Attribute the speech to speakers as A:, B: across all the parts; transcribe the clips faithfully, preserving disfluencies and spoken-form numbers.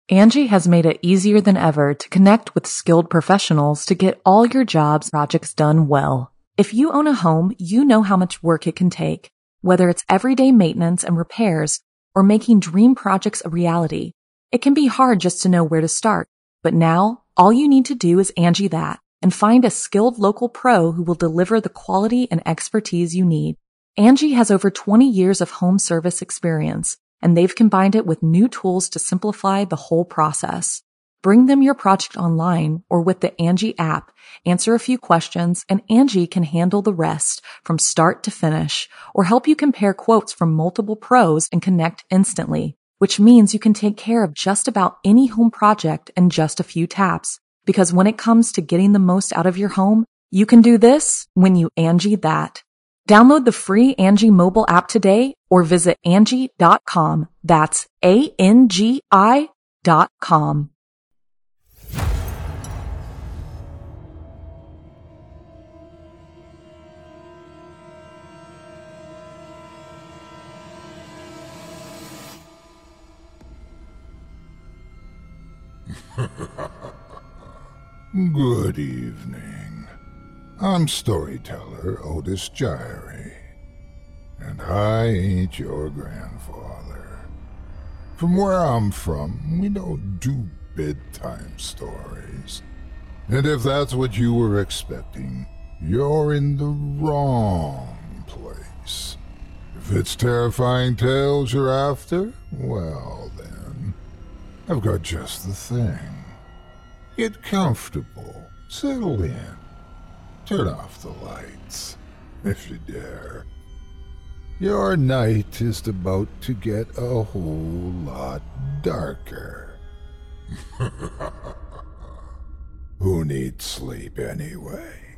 A: Angie has made it easier than ever to connect with skilled professionals to get all your jobs projects done well. If you own a home, you know how much work it can take, whether it's everyday maintenance and repairs or making dream projects a reality. It can be hard just to know where to start, but now all you need to do is Angie that and find a skilled local pro who will deliver the quality and expertise you need. Angie has over twenty years of home service experience, and they've combined it with new tools to simplify the whole process. Bring them your project online or with the Angie app, answer a few questions, and Angie can handle the rest from start to finish or help you compare quotes from multiple pros and connect instantly, which means you can take care of just about any home project in just a few taps. Because when it comes to getting the most out of your home, you can do this when you Angie that. Download the free Angie mobile app today or visit Angie dot com. That's A N G I dot com.
B: Good evening. I'm storyteller Otis Gyrie, and I ain't your grandfather. From where I'm from, we don't do bedtime stories. And if that's what you were expecting, you're in the wrong place. If it's terrifying tales you're after, well then, I've got just the thing. Get comfortable, settle in, turn off the lights, if you dare. Your night is about to get a whole lot darker. Who needs sleep anyway?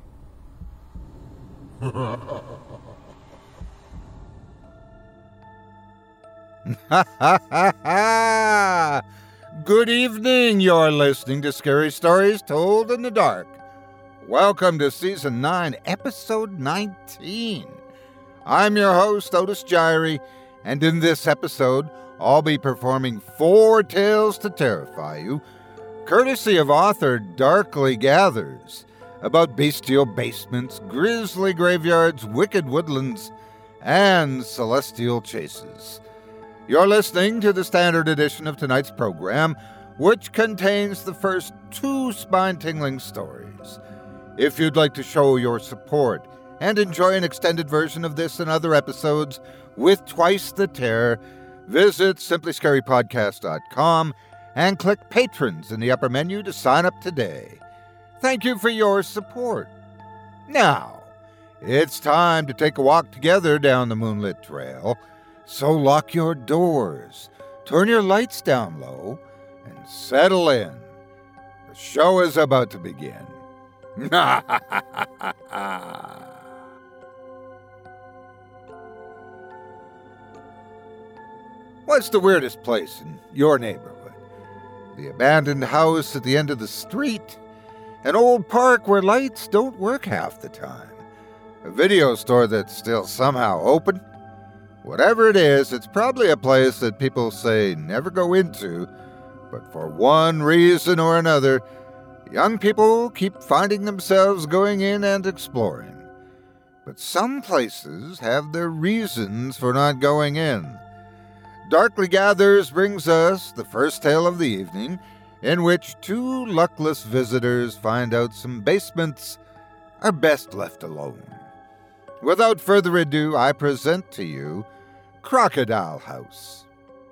C: Ha ha ha ha! Good evening, you're listening to Scary Stories Told in the Dark. Welcome to Season nine, Episode nineteen. I'm your host, Otis Gyrie, and in this episode, I'll be performing four tales to terrify you, courtesy of author Darkly Gathers, about bestial basements, grisly graveyards, wicked woodlands, and celestial chases. You're listening to the standard edition of tonight's program, which contains the first two spine-tingling stories. If you'd like to show your support and enjoy an extended version of this and other episodes with twice the terror, visit simply scary podcast dot com and click Patrons in the upper menu to sign up today. Thank you for your support. Now, it's time to take a walk together down the moonlit trail. So lock your doors, turn your lights down low, and settle in. The show is about to begin. What's the weirdest place in your neighborhood? The abandoned house at the end of the street? An old park where lights don't work half the time? A video store that's still somehow open? Whatever it is, it's probably a place that people say never go into, but for one reason or another, young people keep finding themselves going in and exploring. But some places have their reasons for not going in. Darkly Gathers brings us the first tale of the evening, in which two luckless visitors find out some basements are best left alone. Without further ado, I present to you Crocodile House.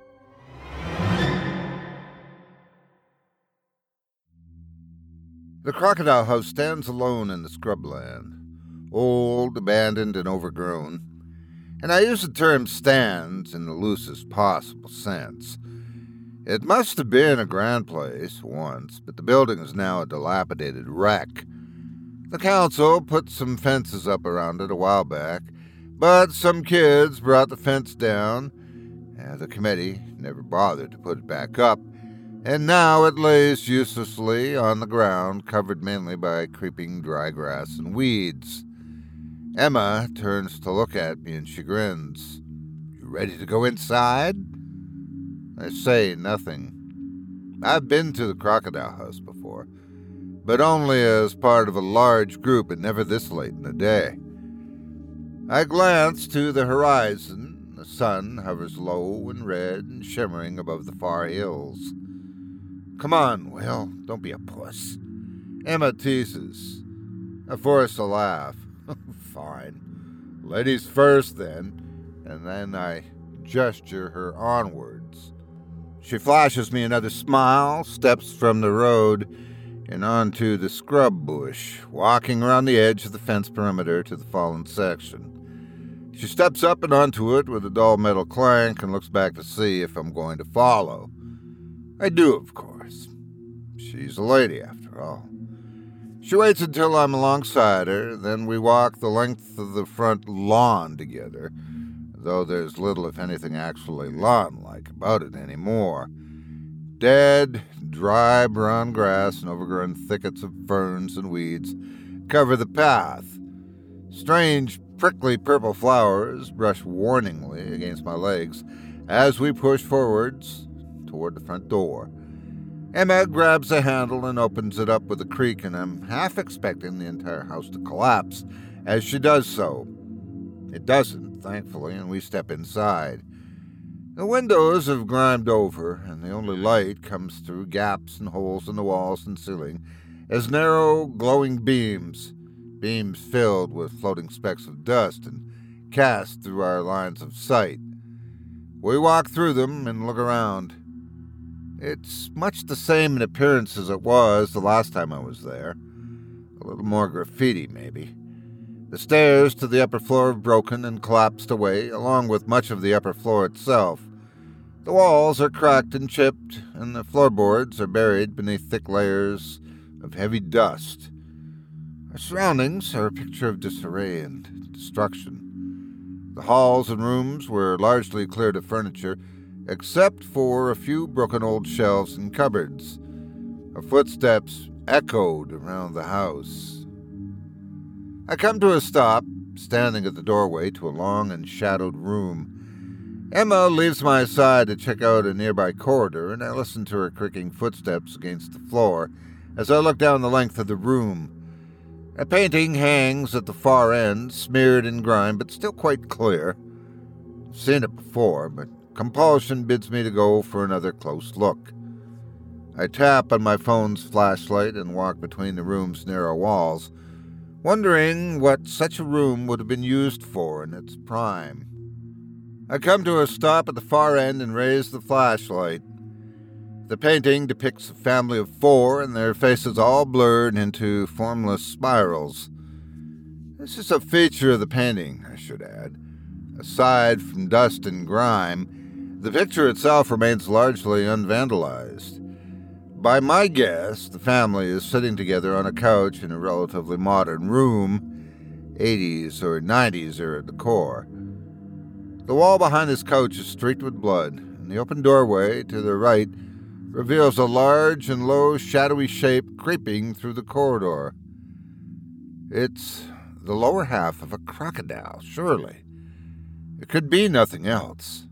C: The Crocodile House stands alone in the scrubland, old, abandoned, and overgrown. And I use the term stands in the loosest possible sense. It must have been a grand place once, but the building is now a dilapidated wreck. The council put some fences up around it a while back, but some kids brought the fence down, and the committee never bothered to put it back up, and now it lays uselessly on the ground, covered mainly by creeping dry grass and weeds. Emma turns to look at me and she grins. "You ready to go inside?" I say nothing. I've been to the Crocodile House before, but only as part of a large group and never this late in the day. I glance to the horizon. The sun hovers low and red and shimmering above the far hills. Come on, Will, don't be a puss. Emma teases. I force a laugh. Fine. Ladies first, then, and then I gesture her onwards. She flashes me another smile, steps from the road and onto the scrub bush, walking around the edge of the fence perimeter to the fallen section. She steps up and onto it with a dull metal clank and looks back to see if I'm going to follow. I do, of course. She's a lady, after all. She waits until I'm alongside her, then we walk the length of the front lawn together, though there's little, if anything, actually lawn-like about it anymore. Dead, dry brown grass and overgrown thickets of ferns and weeds cover the path. Strange, prickly purple flowers brush warningly against my legs as we push forwards toward the front door. Emma grabs a handle and opens it up with a creak, and I'm half expecting the entire house to collapse as she does so. It doesn't, thankfully, and we step inside. The windows have grimed over, and the only light comes through gaps and holes in the walls and ceiling as narrow, glowing beams, beams filled with floating specks of dust and cast through our lines of sight. We walk through them and look around. It's much the same in appearance as it was the last time I was there. A little more graffiti, maybe. The stairs to the upper floor have broken and collapsed away, along with much of the upper floor itself. The walls are cracked and chipped, and the floorboards are buried beneath thick layers of heavy dust. Our surroundings are a picture of disarray and destruction. The halls and rooms were largely cleared of furniture, except for a few broken old shelves and cupboards. Our footsteps echoed around the house. I come to a stop, standing at the doorway to a long and shadowed room. Emma leaves my side to check out a nearby corridor, and I listen to her creaking footsteps against the floor as I look down the length of the room. A painting hangs at the far end, smeared in grime, but still quite clear. I've seen it before, but compulsion bids me to go for another close look. I tap on my phone's flashlight and walk between the room's narrow walls, wondering what such a room would have been used for in its prime. I come to a stop at the far end and raise the flashlight. The painting depicts a family of four, and their faces all blurred into formless spirals. This is a feature of the painting, I should add. Aside from dust and grime, the picture itself remains largely unvandalized. By my guess, the family is sitting together on a couch in a relatively modern room, eighties or nineties era decor. The wall behind this couch is streaked with blood, and the open doorway to the right reveals a large and low shadowy shape creeping through the corridor. It's the lower half of a crocodile, surely. It could be nothing else.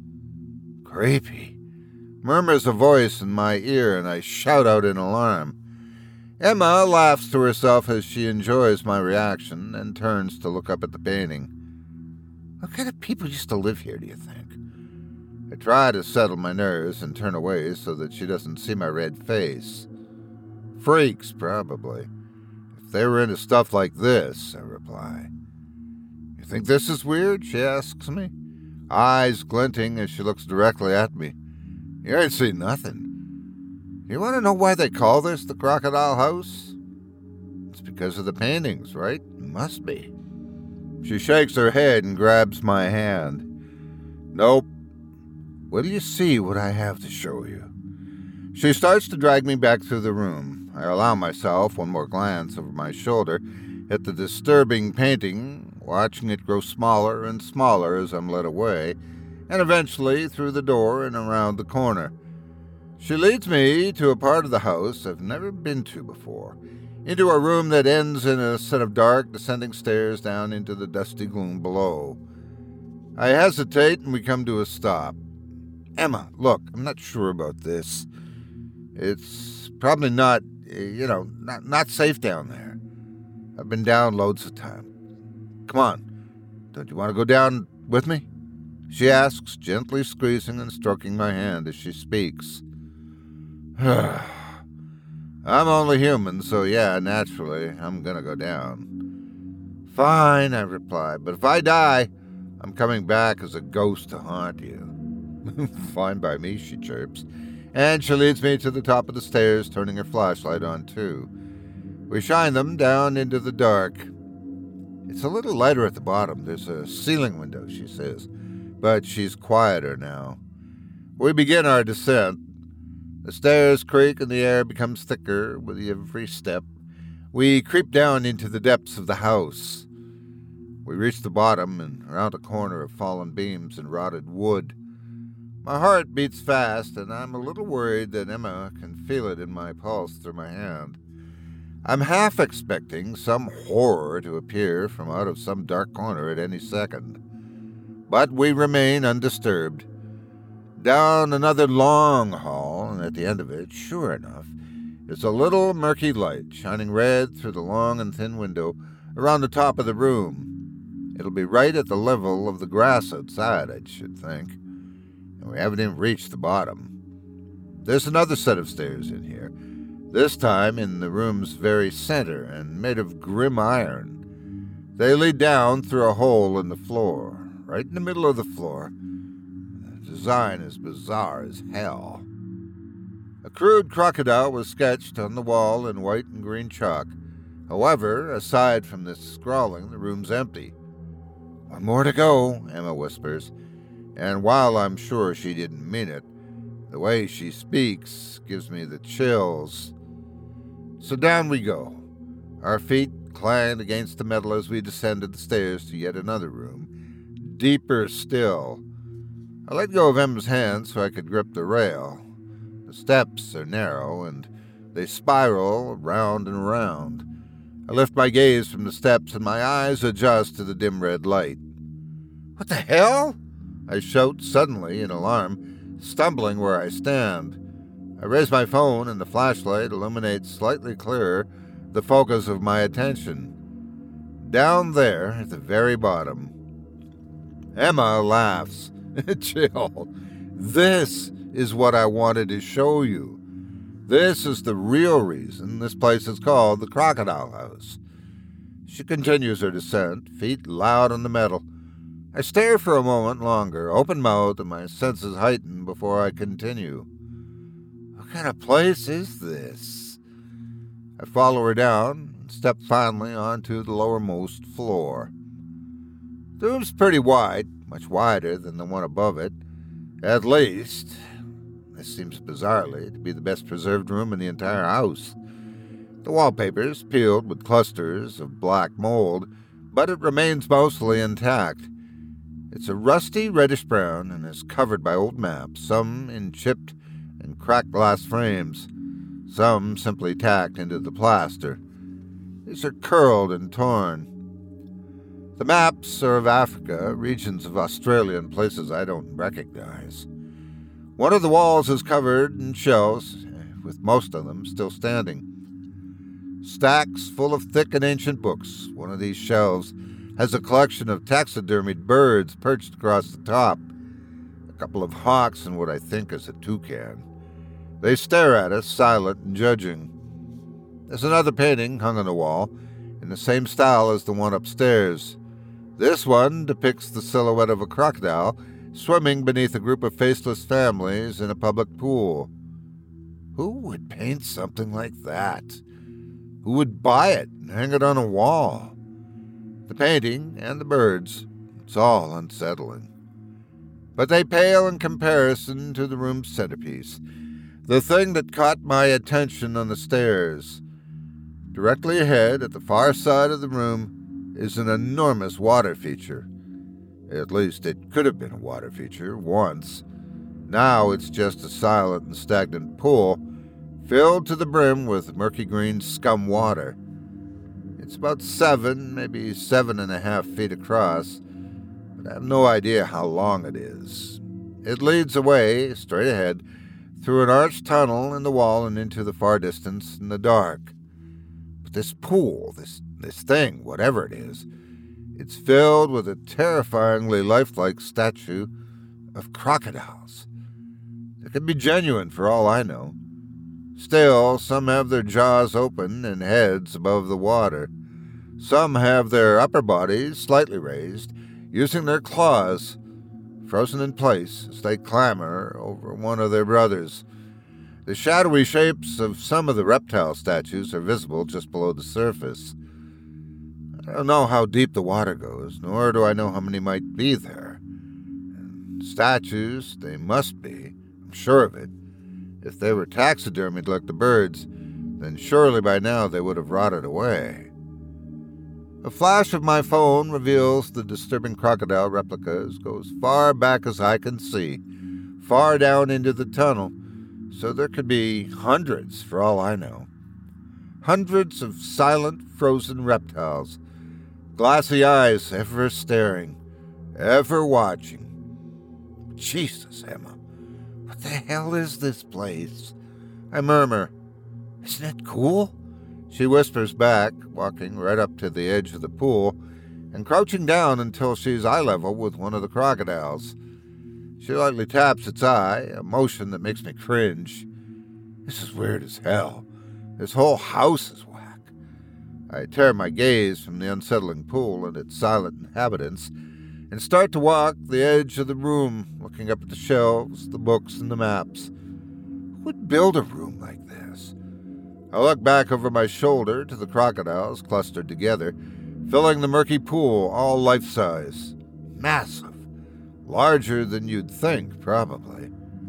C: Creepy, murmurs a voice in my ear, and I shout out in alarm. Emma laughs to herself as she enjoys my reaction and turns to look up at the painting. What kind of people used to live here, do you think? I try to settle my nerves and turn away so that she doesn't see my red face. Freaks, probably. If they were into stuff like this, I reply. You think this is weird? She asks me, eyes glinting as she looks directly at me. You ain't seen nothing. You want to know why they call this the Crocodile House? It's because of the paintings, right? Must be. She shakes her head and grabs my hand. Nope. Wait till you see what I have to show you. She starts to drag me back through the room. I allow myself one more glance over my shoulder at the disturbing painting, watching it grow smaller and smaller as I'm led away, and eventually through the door and around the corner. She leads me to a part of the house I've never been to before, into a room that ends in a set of dark, descending stairs down into the dusty gloom below. I hesitate, and we come to a stop. Emma, look, I'm not sure about this. It's probably not, you know, not, not safe down there. I've been down loads of time. Come on, don't you want to go down with me? She asks, gently squeezing and stroking my hand as she speaks. I'm only human, so yeah, naturally, I'm gonna go down. Fine, I reply, but if I die, I'm coming back as a ghost to haunt you. Fine by me, she chirps, and she leads me to the top of the stairs, turning her flashlight on too. We shine them down into the dark. It's a little lighter at the bottom. There's a ceiling window, she says, but she's quieter now. We begin our descent. The stairs creak and the air becomes thicker with every step. We creep down into the depths of the house. We reach the bottom and around a corner of fallen beams and rotted wood. My heart beats fast, and I'm a little worried that Emma can feel it in my pulse through my hand. I'm half expecting some horror to appear from out of some dark corner at any second. But we remain undisturbed. Down another long hall, and at the end of it, sure enough, is a little murky light shining red through the long and thin window around the top of the room. It'll be right at the level of the grass outside, I should think. And we haven't even reached the bottom. There's another set of stairs in here, this time in the room's very center and made of grim iron. They lead down through a hole in the floor, right in the middle of the floor. The design is bizarre as hell. A crude crocodile was sketched on the wall in white and green chalk. However, aside from this scrawling, the room's empty. One more to go, Emma whispers, and while I'm sure she didn't mean it, the way she speaks gives me the chills. So down we go. Our feet clang against the metal as we descended the stairs to yet another room, deeper still. I let go of Emma's hand so I could grip the rail. The steps are narrow, and they spiral round and round. I lift my gaze from the steps, and my eyes adjust to the dim red light. What the hell? I shout suddenly in alarm, stumbling where I stand. I raise my phone, and the flashlight illuminates slightly clearer the focus of my attention. Down there, at the very bottom. Emma laughs. Jill, this is what I wanted to show you. This is the real reason this place is called the Crocodile House. She continues her descent, feet loud on the metal. I stare for a moment longer, open-mouthed, and my senses heighten before I continue. What kind of place is this? I follow her down and step finally onto the lowermost floor. The room's pretty wide, much wider than the one above it. At least, this seems bizarrely to be the best preserved room in the entire house. The wallpaper's peeled with clusters of black mold, but it remains mostly intact. It's a rusty reddish-brown and is covered by old maps, some in chipped and cracked glass frames, some simply tacked into the plaster. These are curled and torn. The maps are of Africa, regions of Australia, and places I don't recognize. One of the walls is covered in shelves, with most of them still standing. Stacks full of thick and ancient books. One of these shelves has a collection of taxidermied birds perched across the top. A couple of hawks and what I think is a toucan. They stare at us, silent and judging. There's another painting hung on the wall, in the same style as the one upstairs. This one depicts the silhouette of a crocodile swimming beneath a group of faceless families in a public pool. Who would paint something like that? Who would buy it and hang it on a wall? The painting and the birds, it's all unsettling. But they pale in comparison to the room's centerpiece, the thing that caught my attention on the stairs. Directly ahead, at the far side of the room, is an enormous water feature. At least it could have been a water feature once. Now it's just a silent and stagnant pool, filled to the brim with murky green scum water. It's about seven, maybe seven and a half feet across, but I have no idea how long it is. It leads away, straight ahead, through an arched tunnel in the wall and into the far distance in the dark. But this pool, this, this thing, whatever it is, it's filled with a terrifyingly lifelike statue of crocodiles. They could be genuine for all I know. Still, some have their jaws open and heads above the water. Some have their upper bodies slightly raised, using their claws frozen in place as they clamber over one of their brothers. The shadowy shapes of some of the reptile statues are visible just below the surface. I don't know how deep the water goes, nor do I know how many might be there. And statues, they must be, I'm sure of it. If they were taxidermied like the birds, then surely by now they would have rotted away. A flash of my phone reveals the disturbing crocodile replicas go as far back as I can see, far down into the tunnel, so there could be hundreds for all I know. Hundreds of silent, frozen reptiles, glassy eyes ever staring, ever watching. Jesus, Emma, what the hell is this place? I murmur, isn't it cool? She whispers back, walking right up to the edge of the pool and crouching down until she's eye level with one of the crocodiles. She lightly taps its eye, a motion that makes me cringe. This is weird as hell. This whole house is whack. I tear my gaze from the unsettling pool and its silent inhabitants and start to walk the edge of the room, looking up at the shelves, the books, and the maps. Who would build a room like this? I look back over my shoulder to the crocodiles clustered together, filling the murky pool, all life-size. Massive. Larger than you'd think, probably.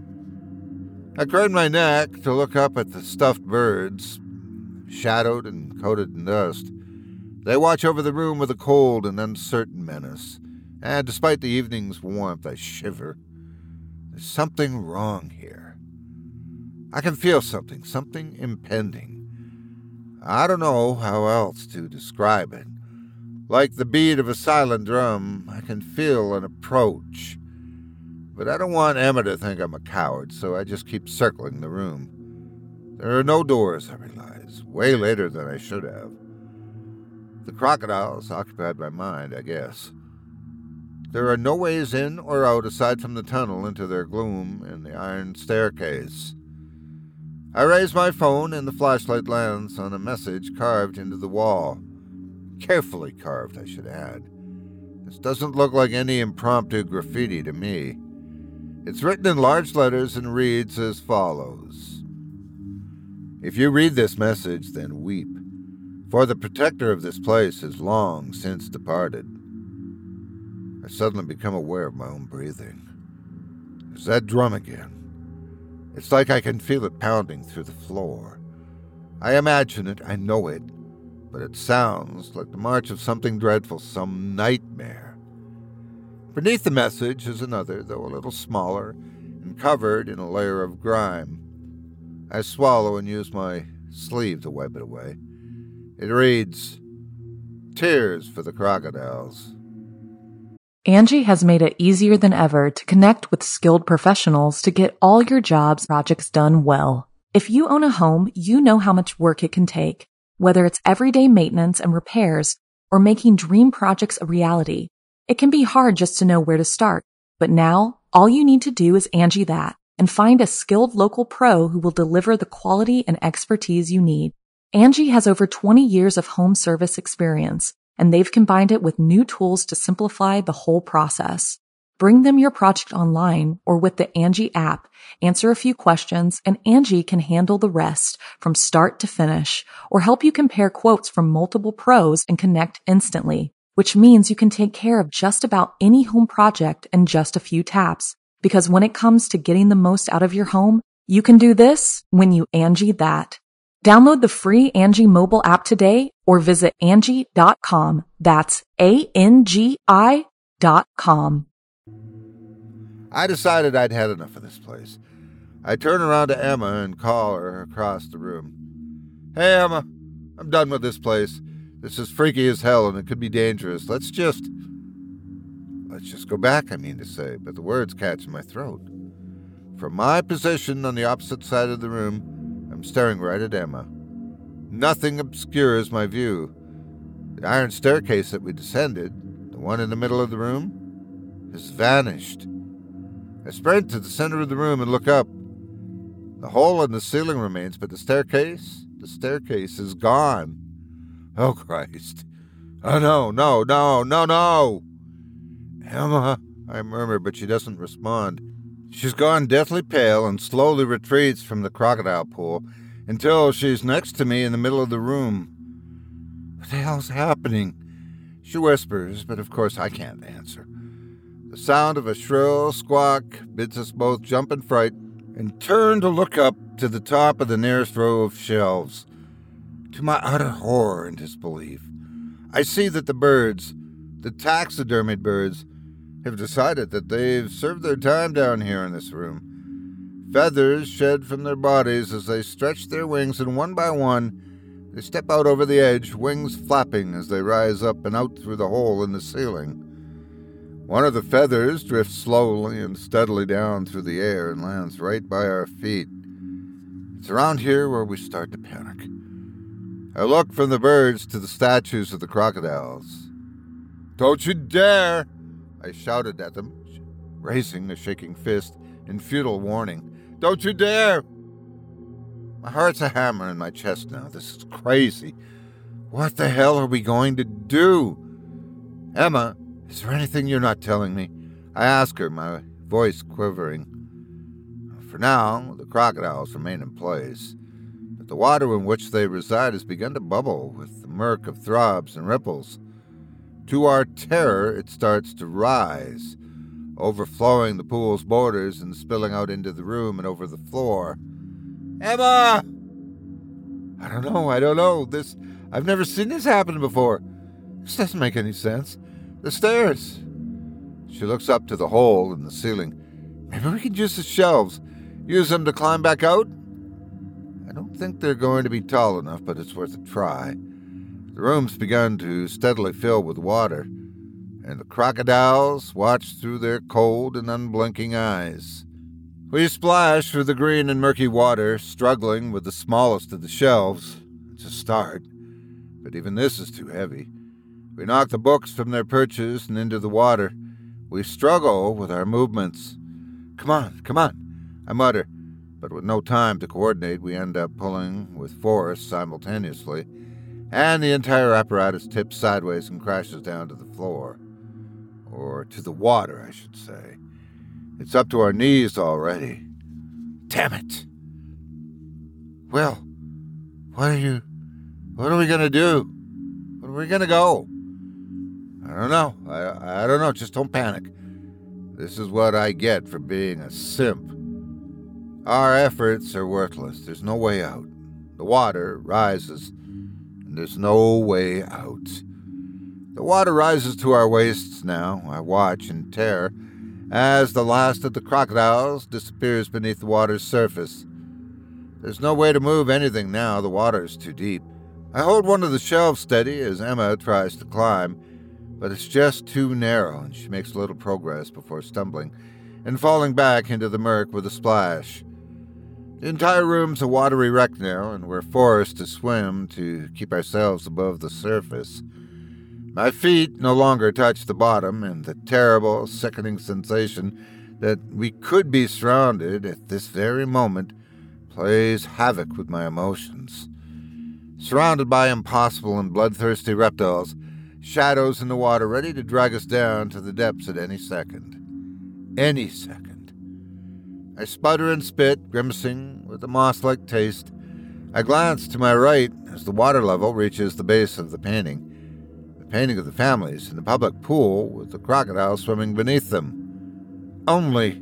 C: I crane my neck to look up at the stuffed birds, shadowed and coated in dust. They watch over the room with a cold and uncertain menace, and despite the evening's warmth, I shiver. There's something wrong here. I can feel something, something impending. I don't know how else to describe it. Like the beat of a silent drum, I can feel an approach. But I don't want Emma to think I'm a coward, so I just keep circling the room. There are no doors, I realize, way later than I should have. The crocodiles occupied my mind, I guess. There are no ways in or out aside from the tunnel into their gloom and the iron staircase. I raise my phone and the flashlight lands on a message carved into the wall. Carefully carved, I should add. This doesn't look like any impromptu graffiti to me. It's written in large letters and reads as follows. If you read this message, then weep, for the protector of this place is long since departed. I suddenly become aware of my own breathing. There's that drum again. It's like I can feel it pounding through the floor. I imagine it, I know it, but it sounds like the march of something dreadful, some nightmare. Beneath the message is another, though a little smaller, and covered in a layer of grime. I swallow and use my sleeve to wipe it away. It reads, Tears for the crocodiles.
A: Angie has made it easier than ever to connect with skilled professionals to get all your jobs projects done well. If you own a home, you know how much work it can take. Whether it's everyday maintenance and repairs or making dream projects a reality, it can be hard just to know where to start. But now, all you need to do is Angie that and find a skilled local pro who will deliver the quality and expertise you need. Angie has over twenty years of home service experience, and they've combined it with new tools to simplify the whole process. Bring them your project online or with the Angie app, answer a few questions, and Angie can handle the rest from start to finish or help you compare quotes from multiple pros and connect instantly, which means you can take care of just about any home project in just a few taps. Because when it comes to getting the most out of your home, you can do this when you Angie that. Download the free Angie mobile app today or visit Angie dot com. That's A N G I dot com.
C: I decided I'd had enough of this place. I turn around to Emma and call her across the room. Hey, Emma, I'm done with this place. This is freaky as hell and it could be dangerous. Let's just... Let's just go back, I mean to say, but the words catch in my throat. From my position on the opposite side of the room, I'm staring right at Emma. Nothing obscures my view. The iron staircase that we descended, the one in the middle of the room, has vanished. I sprint to the center of the room and look up. The hole in the ceiling remains, but the staircase, the staircase is gone. Oh, Christ. Oh, no, no, no, no, no. Emma, I murmur, but she doesn't respond. She's gone deathly pale and slowly retreats from the crocodile pool until she's next to me in the middle of the room. What the hell's happening? She whispers, but of course I can't answer. The sound of a shrill squawk bids us both jump in fright and turn to look up to the top of the nearest row of shelves. To my utter horror and disbelief, I see that the birds, the taxidermied birds, have decided that they've served their time down here in this room. Feathers shed from their bodies as they stretch their wings, and one by one, they step out over the edge, wings flapping as they rise up and out through the hole in the ceiling. One of the feathers drifts slowly and steadily down through the air and lands right by our feet. It's around here where we start to panic. I look from the birds to the statues of the crocodiles. "Don't you dare!" I shouted at them, raising a shaking fist in futile warning. "Don't you dare!" My heart's a hammer in my chest now. This is crazy. What the hell are we going to do? Emma, is there anything you're not telling me? I ask her, my voice quivering. For now, the crocodiles remain in place, but the water in which they reside has begun to bubble with the murk of throbs and ripples. To our terror, it starts to rise, overflowing the pool's borders and spilling out into the room and over the floor. Emma! I don't know, I don't know. This, I've never seen this happen before. This doesn't make any sense. The stairs. She looks up to the hole in the ceiling. Maybe we can use the shelves. Use them to climb back out? I don't think they're going to be tall enough, but it's worth a try. The room's begun to steadily fill with water, and the crocodiles watch through their cold and unblinking eyes. We splash through the green and murky water, struggling with the smallest of the shelves. It's a start, but even this is too heavy. We knock the books from their perches and into the water. We struggle with our movements. Come on, come on, I mutter, but with no time to coordinate, we end up pulling with force simultaneously, and the entire apparatus tips sideways and crashes down to the floor. Or to the water, I should say. It's up to our knees already. Damn it! Well, what are you... What are we gonna do? Where are we gonna go? I don't know. I, I don't know. Just don't panic. This is what I get for being a simp. Our efforts are worthless. There's no way out. The water rises, and there's no way out. The water rises to our waists now. I watch in terror as the last of the crocodiles disappears beneath the water's surface. There's no way to move anything now. The water's too deep. I hold one of the shelves steady as Emma tries to climb, but it's just too narrow, and she makes little progress before stumbling and falling back into the murk with a splash. The entire room's a watery wreck now, and we're forced to swim to keep ourselves above the surface. My feet no longer touch the bottom, and the terrible, sickening sensation that we could be surrounded at this very moment plays havoc with my emotions. Surrounded by impossible and bloodthirsty reptiles, shadows in the water ready to drag us down to the depths at any second. Any second. I sputter and spit, grimacing with a moss-like taste. I glance to my right as the water level reaches the base of the painting. The painting of the families in the public pool with the crocodile swimming beneath them. Only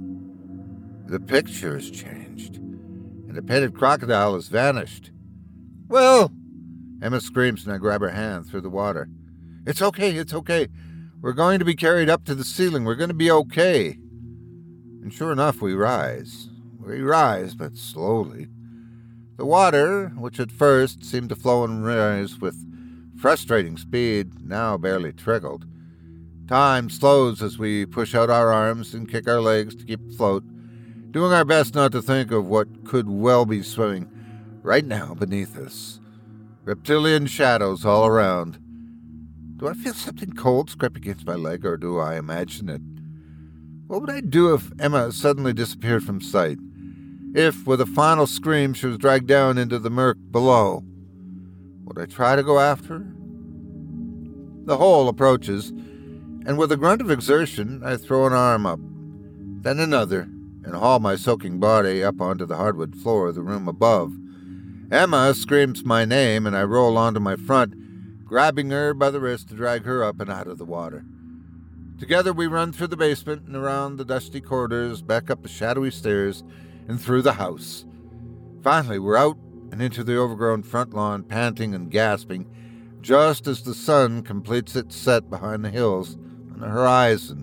C: the picture has changed, and the painted crocodile has vanished. Will! Emma screams, and I grab her hand through the water. It's okay, it's okay. We're going to be carried up to the ceiling. We're going to be okay. And sure enough, we rise. We rise, but slowly. The water, which at first seemed to flow and rise with frustrating speed, now barely trickled. Time slows as we push out our arms and kick our legs to keep afloat, doing our best not to think of what could well be swimming right now beneath us. Reptilian shadows all around. Do I feel something cold scrape against my leg, or do I imagine it? What would I do if Emma suddenly disappeared from sight? If, with a final scream, she was dragged down into the murk below? Would I try to go after her? The hole approaches, and with a grunt of exertion, I throw an arm up, then another, and haul my soaking body up onto the hardwood floor of the room above. Emma screams my name, and I roll onto my front, grabbing her by the wrist to drag her up and out of the water. Together we run through the basement and around the dusty corridors, back up the shadowy stairs, and through the house. Finally, we're out and into the overgrown front lawn, panting and gasping, just as the sun completes its set behind the hills on the horizon.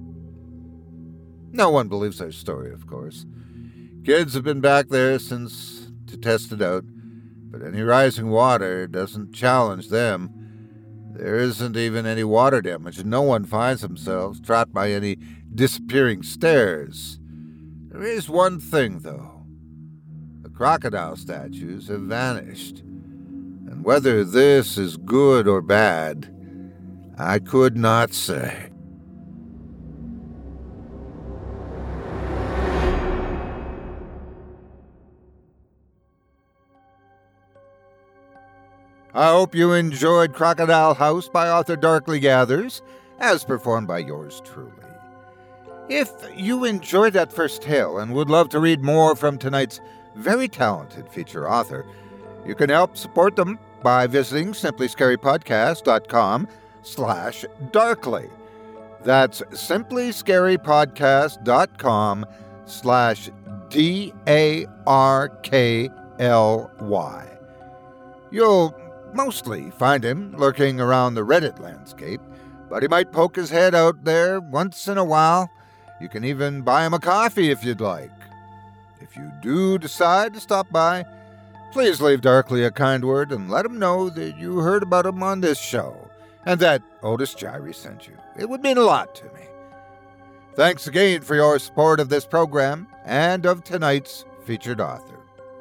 C: No one believes our story, of course. Kids have been back there since to test it out, but any rising water doesn't challenge them. There isn't even any water damage, and no one finds themselves trapped by any disappearing stairs. There is one thing, though. The crocodile statues have vanished. And whether this is good or bad, I could not say. I hope you enjoyed Crocodile House by author Darkly Gathers, as performed by yours truly. If you enjoyed that first tale and would love to read more from tonight's very talented feature author, you can help support them by visiting simplyscarypodcast.com slash darkly. That's simplyscarypodcast.com slash D A R K L Y. You'll mostly find him lurking around the Reddit landscape, but he might poke his head out there once in a while. You can even buy him a coffee if you'd like. If you do decide to stop by, please leave Darkly a kind word and let him know that you heard about him on this show and that Otis Jiry sent you. It would mean a lot to me. Thanks again for your support of this program and of tonight's featured author.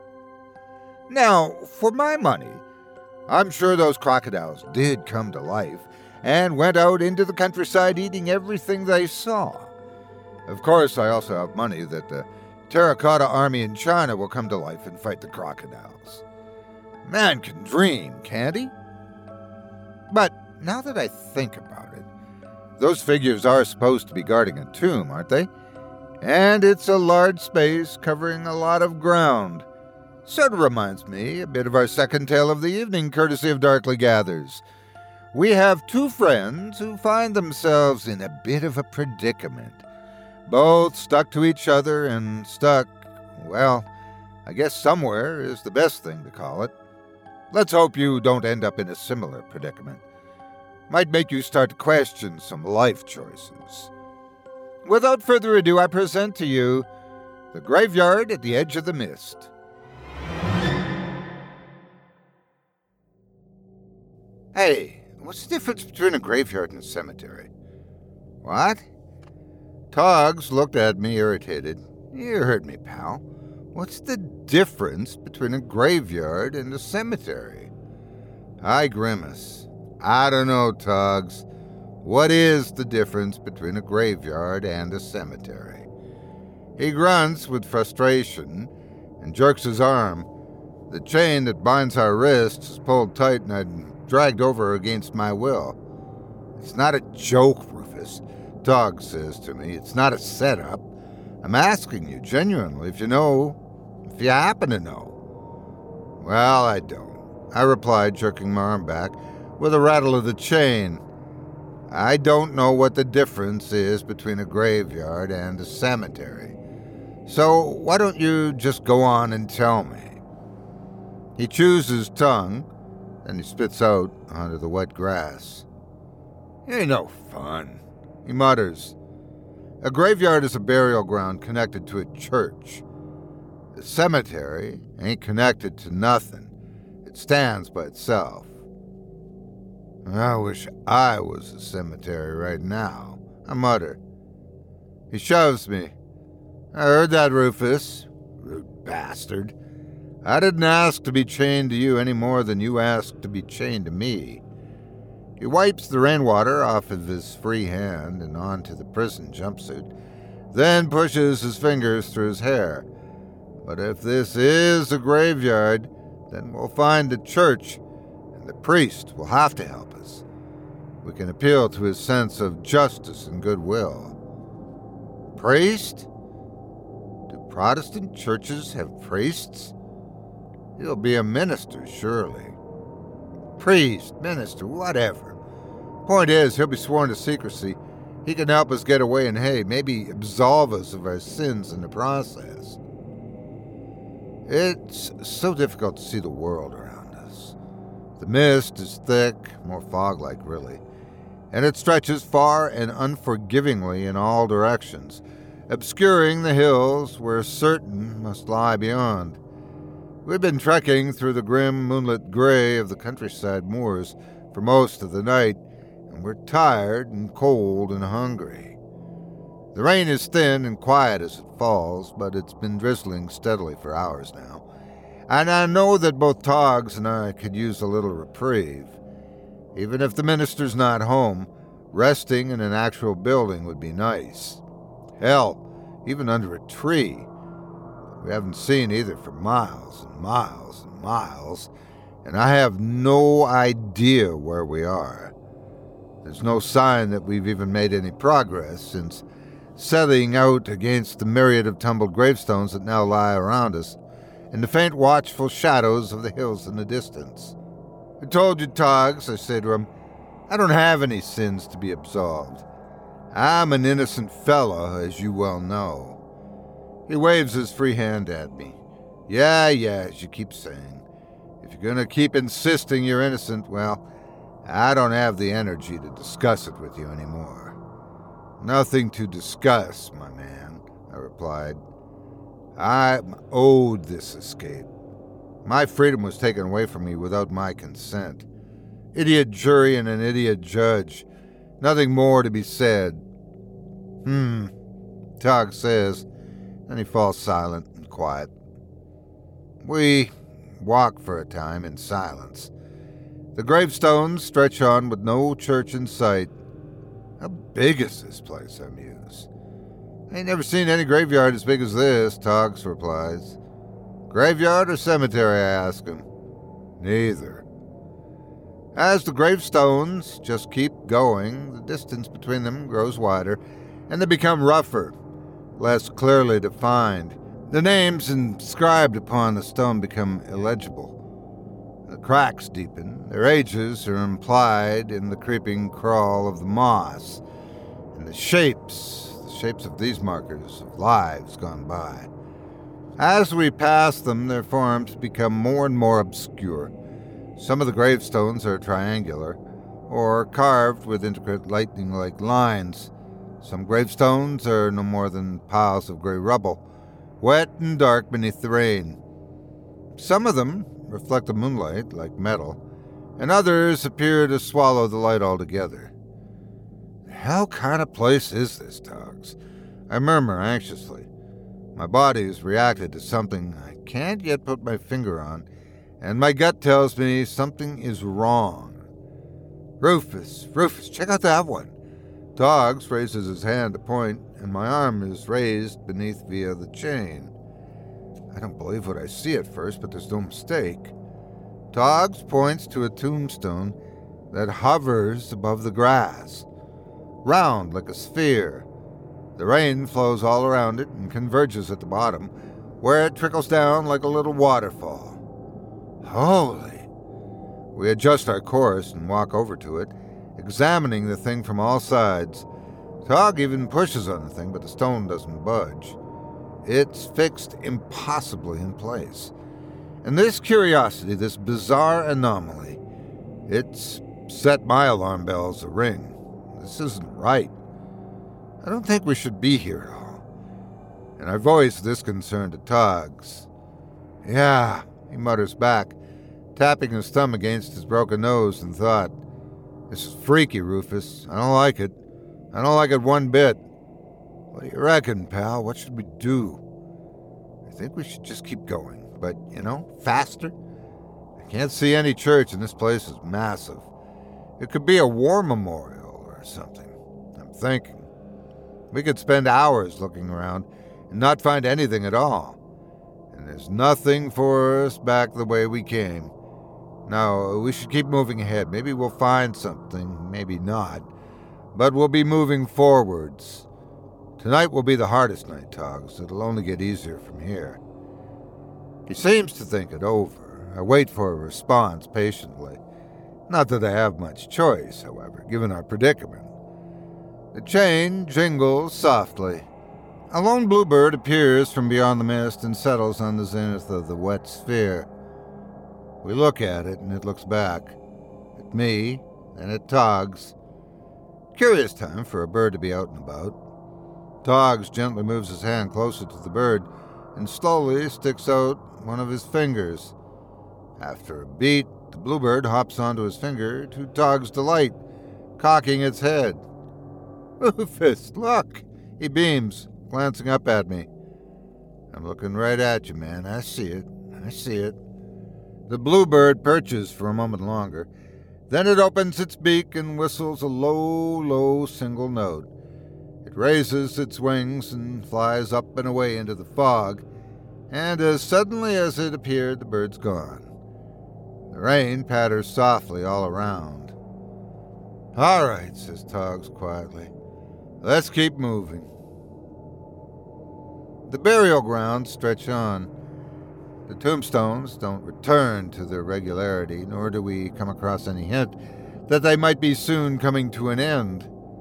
C: Now, for my money, I'm sure those crocodiles did come to life and went out into the countryside eating everything they saw. Of course, I also have money that the terracotta army in China will come to life and fight the crocodiles. Man can dream, can't he? But now that I think about it, those figures are supposed to be guarding a tomb, aren't they? And it's a large space covering a lot of ground. Sort of reminds me a bit of our second tale of the evening, courtesy of Darkly Gathers. We have two friends who find themselves in a bit of a predicament. Both stuck to each other and stuck, well, I guess somewhere is the best thing to call it. Let's hope you don't end up in a similar predicament. Might make you start to question some life choices. Without further ado, I present to you The Graveyard at the Edge of the Mist. Hey, what's the difference between a graveyard and a cemetery? What? Toggs looked at me irritated. You heard me, pal. What's the difference between a graveyard and a cemetery? I grimace. I don't know, Toggs. What is the difference between a graveyard and a cemetery? He grunts with frustration and jerks his arm. The chain that binds our wrists is pulled tight and I'm dragged over against my will. It's not a joke, Rufus, Toggs says to me. It's not a setup. I'm asking you genuinely if you know, if you happen to know. Well, I don't, I replied, jerking my arm back with a rattle of the chain. I don't know what the difference is between a graveyard and a cemetery. So why don't you just go on and tell me? He chews his tongue, then he spits out onto the wet grass. Ain't no fun, he mutters. A graveyard is a burial ground connected to a church. The cemetery ain't connected to nothing. It stands by itself. I wish I was a cemetery right now, I mutter. He shoves me. I heard that, Rufus. Rude bastard. I didn't ask to be chained to you any more than you asked to be chained to me. He wipes the rainwater off of his free hand and onto the prison jumpsuit, then pushes his fingers through his hair. But if this is a graveyard, then we'll find a church, and the priest will have to help us. We can appeal to his sense of justice and goodwill. Priest? Do Protestant churches have priests? He'll be a minister, surely. Priest, minister, whatever. Point is, he'll be sworn to secrecy. He can help us get away and, hey, maybe absolve us of our sins in the process. It's so difficult to see the world around us. The mist is thick, more fog-like, really, and it stretches far and unforgivingly in all directions, obscuring the hills where certain must lie beyond. We've been trekking through the grim moonlit gray of the countryside moors for most of the night, and we're tired and cold and hungry. The rain is thin and quiet as it falls, but it's been drizzling steadily for hours now, and I know that both Toggs and I could use a little reprieve. Even if the minister's not home, resting in an actual building would be nice. Hell, even under a tree. We haven't seen either for miles and miles and miles, and I have no idea where we are. There's no sign that we've even made any progress since setting out against the myriad of tumbled gravestones that now lie around us, and the faint watchful shadows of the hills in the distance. I told you, Toggs, I say to him, I don't have any sins to be absolved. I'm an innocent fellow, as you well know. He waves his free hand at me. Yeah, yeah, as you keep saying. If you're going to keep insisting you're innocent, well, I don't have the energy to discuss it with you anymore. Nothing to discuss, my man, I replied. I'm owed this escape. My freedom was taken away from me without my consent. Idiot jury and an idiot judge. Nothing more to be said. Hmm, Togg says. Then he falls silent and quiet. We walk for a time in silence. The gravestones stretch on with no church in sight. How big is this place, I muse. I ain't never seen any graveyard as big as this, Toggs replies. Graveyard or cemetery, I ask him. Neither. As the gravestones just keep going, the distance between them grows wider, and they become rougher, less clearly defined. The names inscribed upon the stone become illegible. The cracks deepen. Their ages are implied in the creeping crawl of the moss, and the shapes, the shapes of these markers of lives gone by. As we pass them, their forms become more and more obscure. Some of the gravestones are triangular, or carved with intricate lightning-like lines. Some gravestones are no more than piles of gray rubble, wet and dark beneath the rain. Some of them reflect the moonlight like metal, and others appear to swallow the light altogether. The hell kind of place is this, Toggs? I murmur anxiously. My body has reacted to something I can't yet put my finger on, and my gut tells me something is wrong. Rufus, Rufus, check out that one. Toggs raises his hand to point, and my arm is raised beneath via the chain. I don't believe what I see at first, but there's no mistake. Toggs points to a tombstone that hovers above the grass, round like a sphere. The rain flows all around it and converges at the bottom, where it trickles down like a little waterfall. Holy! We adjust our course and walk over to it, examining the thing from all sides. Togg even pushes on the thing, but the stone doesn't budge. It's fixed impossibly in place. And this curiosity, this bizarre anomaly, it's set my alarm bells a ring. This isn't right. I don't think we should be here at all. And I voice this concern to Toggs. Yeah, he mutters back, tapping his thumb against his broken nose in thought. This is freaky, Rufus. I don't like it. I don't like it one bit. What do you reckon, pal? What should we do? I think we should just keep going, but, you know, faster. I can't see any church, and this place is massive. It could be a war memorial or something. I'm thinking. We could spend hours looking around and not find anything at all. And there's nothing for us back the way we came. No, we should keep moving ahead. Maybe we'll find something, maybe not. But we'll be moving forwards. Tonight will be the hardest night, Togs. It'll only get easier from here. He seems to think it over. I wait for a response patiently. Not that I have much choice, however, given our predicament. The chain jingles softly. A lone bluebird appears from beyond the mist and settles on the zenith of the wet sphere. We look at it, and it looks back. At me, and at Togs. Curious time for a bird to be out and about. Togs gently moves his hand closer to the bird, and slowly sticks out one of his fingers. After a beat, the bluebird hops onto his finger, to Togs' delight, cocking its head. Rufus, look! He beams, glancing up at me. I'm looking right at you, man. I see it. I see it. The bluebird perches for a moment longer. Then it opens its beak and whistles a low, low single note. It raises its wings and flies up and away into the fog, and as suddenly as it appeared, the bird's gone. The rain patters softly all around. All right, says Togs quietly. Let's keep moving. The burial grounds stretch on. The tombstones don't return to their regularity, nor do we come across any hint that they might be soon coming to an end.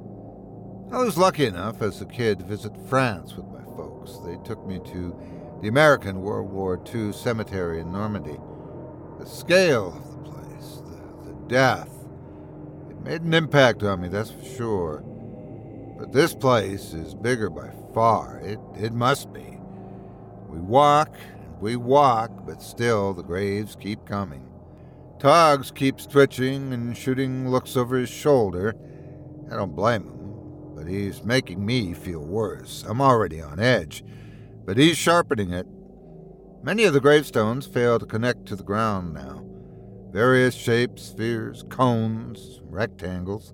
C: I was lucky enough as a kid to visit France with my folks. They took me to the American World War Two cemetery in Normandy. The scale of the place, the, the death, it made an impact on me, that's for sure. But this place is bigger by far. It, it must be. We walk... We walk, but still the graves keep coming. Togs keeps twitching and shooting looks over his shoulder. I don't blame him, but he's making me feel worse. I'm already on edge, but he's sharpening it. Many of the gravestones fail to connect to the ground now. Various shapes, spheres, cones, rectangles.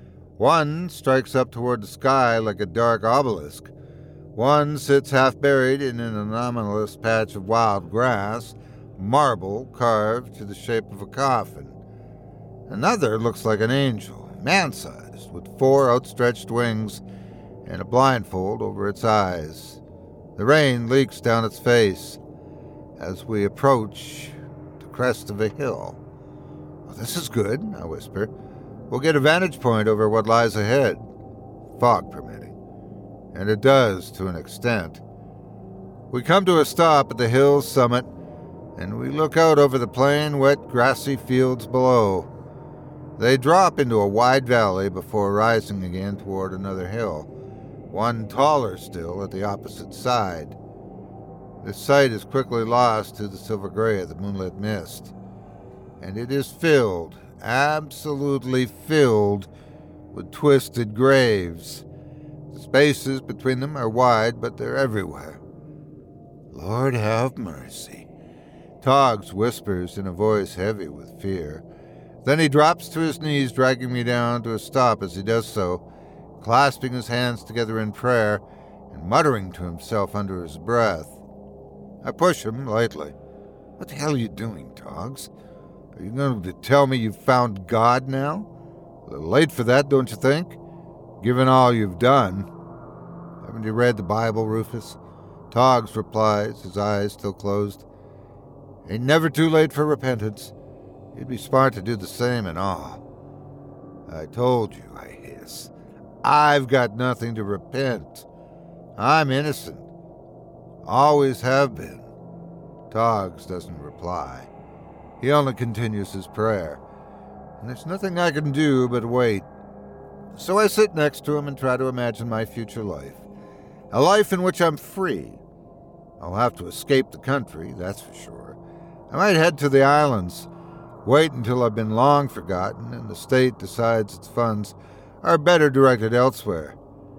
C: One strikes up toward the sky like a dark obelisk. One sits half-buried in an anomalous patch of wild grass, marble carved to the shape of a coffin. Another looks like an angel, man-sized, with four outstretched wings and a blindfold over its eyes. The rain leaks down its face as we approach the crest of a hill. Well, this is good, I whisper. We'll get a vantage point over what lies ahead, fog permitting. And it does, to an extent. We come to a stop at the hill's summit, and we look out over the plain, wet, grassy fields below. They drop into a wide valley before rising again toward another hill, one taller still at the opposite side. This sight is quickly lost to the silver gray of the moonlit mist, and it is filled, absolutely filled, with twisted graves. The spaces between them are wide, but they're everywhere. Lord have mercy. Togs whispers in a voice heavy with fear. Then he drops to his knees, dragging me down to a stop as he does so, clasping his hands together in prayer and muttering to himself under his breath. I push him lightly. What the hell are you doing, Togs? Are you going to tell me you've found God now? A little late for that, don't you think? Given all you've done. Haven't you read the Bible, Rufus? Togs replies, his eyes still closed. Ain't never too late for repentance. You'd be smart to do the same and all. I told you, I hiss. I've got nothing to repent. I'm innocent. Always have been. Togs doesn't reply. He only continues his prayer. And there's nothing I can do but wait. So I sit next to him and try to imagine my future life. A life in which I'm free. I'll have to escape the country, that's for sure. I might head to the islands, wait until I've been long forgotten and the state decides its funds are better directed elsewhere.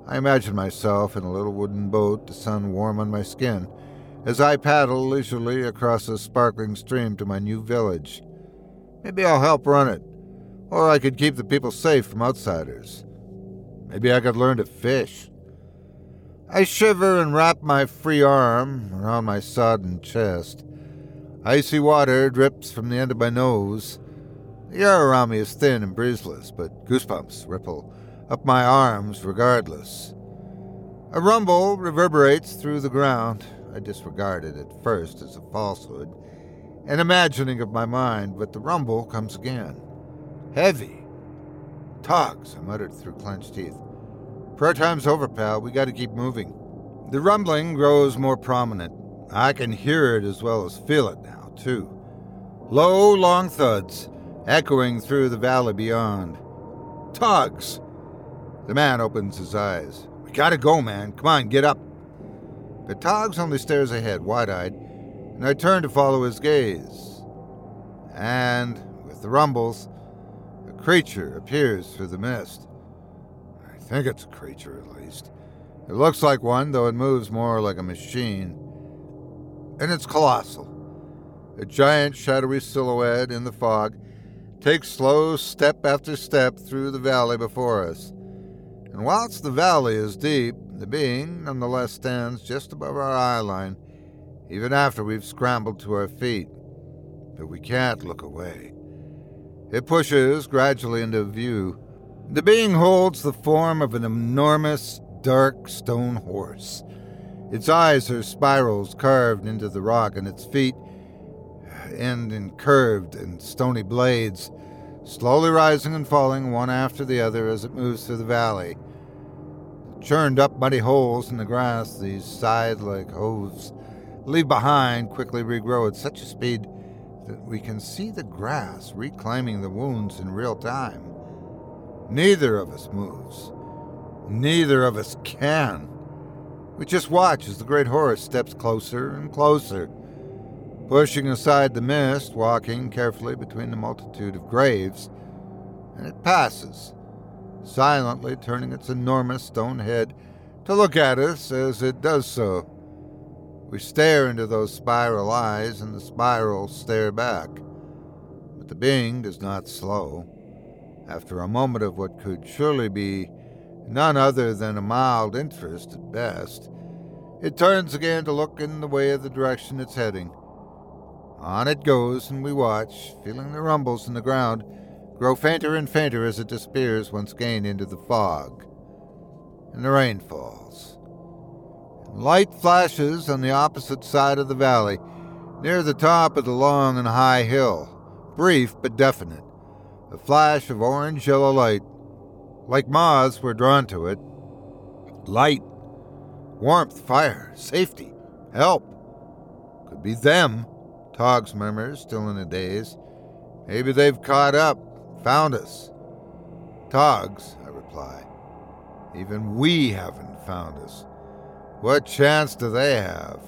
C: I imagine myself in a little wooden boat, the sun warm on my skin, as I paddle leisurely across a sparkling stream to my new village. Maybe I'll help run it, or I could keep the people safe from outsiders. Maybe I could learn to fish. I shiver and wrap my free arm around my sodden chest. Icy water drips from the end of my nose. The air around me is thin and breezeless, but goosebumps ripple up my arms regardless. A rumble reverberates through the ground. I disregard it at first as a falsehood, an imagining of my mind, but the rumble comes again. Heavy. Togs, I muttered through clenched teeth. Prayer time's over, pal. We gotta keep moving. The rumbling grows more prominent. I can hear it as well as feel it now, too. Low, long thuds, echoing through the valley beyond. Togs! The man opens his eyes. We gotta go, man. Come on, get up. But Togs only stares ahead, wide-eyed, and I turn to follow his gaze. And, with the rumbles, a creature appears through the mist. I think it's a creature, at least. It looks like one, though it moves more like a machine. And it's colossal. A giant, shadowy silhouette in the fog takes slow step after step through the valley before us. And whilst the valley is deep, the being nonetheless stands just above our eye line, even after we've scrambled to our feet. But we can't look away. It pushes gradually into view. The being holds the form of an enormous, dark stone horse. Its eyes are spirals carved into the rock, and its feet end in curved and stony blades, slowly rising and falling one after the other as it moves through the valley. The churned up muddy holes in the grass these scythe-like hooves leave behind quickly regrow at such a speed that we can see the grass reclaiming the wounds in real time. Neither of us moves. Neither of us can. We just watch as the great horse steps closer and closer, pushing aside the mist, walking carefully between the multitude of graves, and it passes, silently turning its enormous stone head to look at us as it does so. We stare into those spiral eyes, and the spirals stare back. But the being does not slow. After a moment of what could surely be none other than a mild interest at best, it turns again to look in the way of the direction it's heading. On it goes, and we watch, feeling the rumbles in the ground grow fainter and fainter as it disappears once again into the fog. And the rain falls. Light flashes on the opposite side of the valley, near the top of the long and high hill, brief but definite. A flash of orange-yellow light. Like moths, we're drawn to it. Light. Warmth, fire, safety, help. Could be them, Togs murmurs, still in a daze. Maybe they've caught up, found us. Togs, I reply. Even we haven't found us. What chance do they have?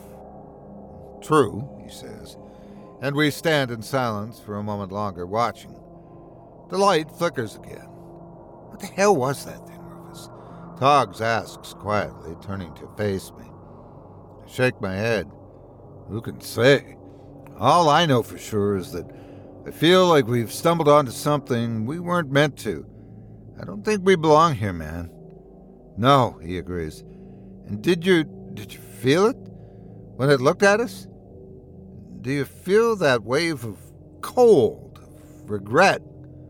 C: True, he says, and we stand in silence for a moment longer, watching. The light flickers again. What the hell was that thing, Rufus? Togs asks quietly, turning to face me. I shake my head. Who can say? All I know for sure is that I feel like we've stumbled onto something we weren't meant to. I don't think we belong here, man. No, he agrees. And did you, did you feel it? When it looked at us? Do you feel that wave of cold, of regret?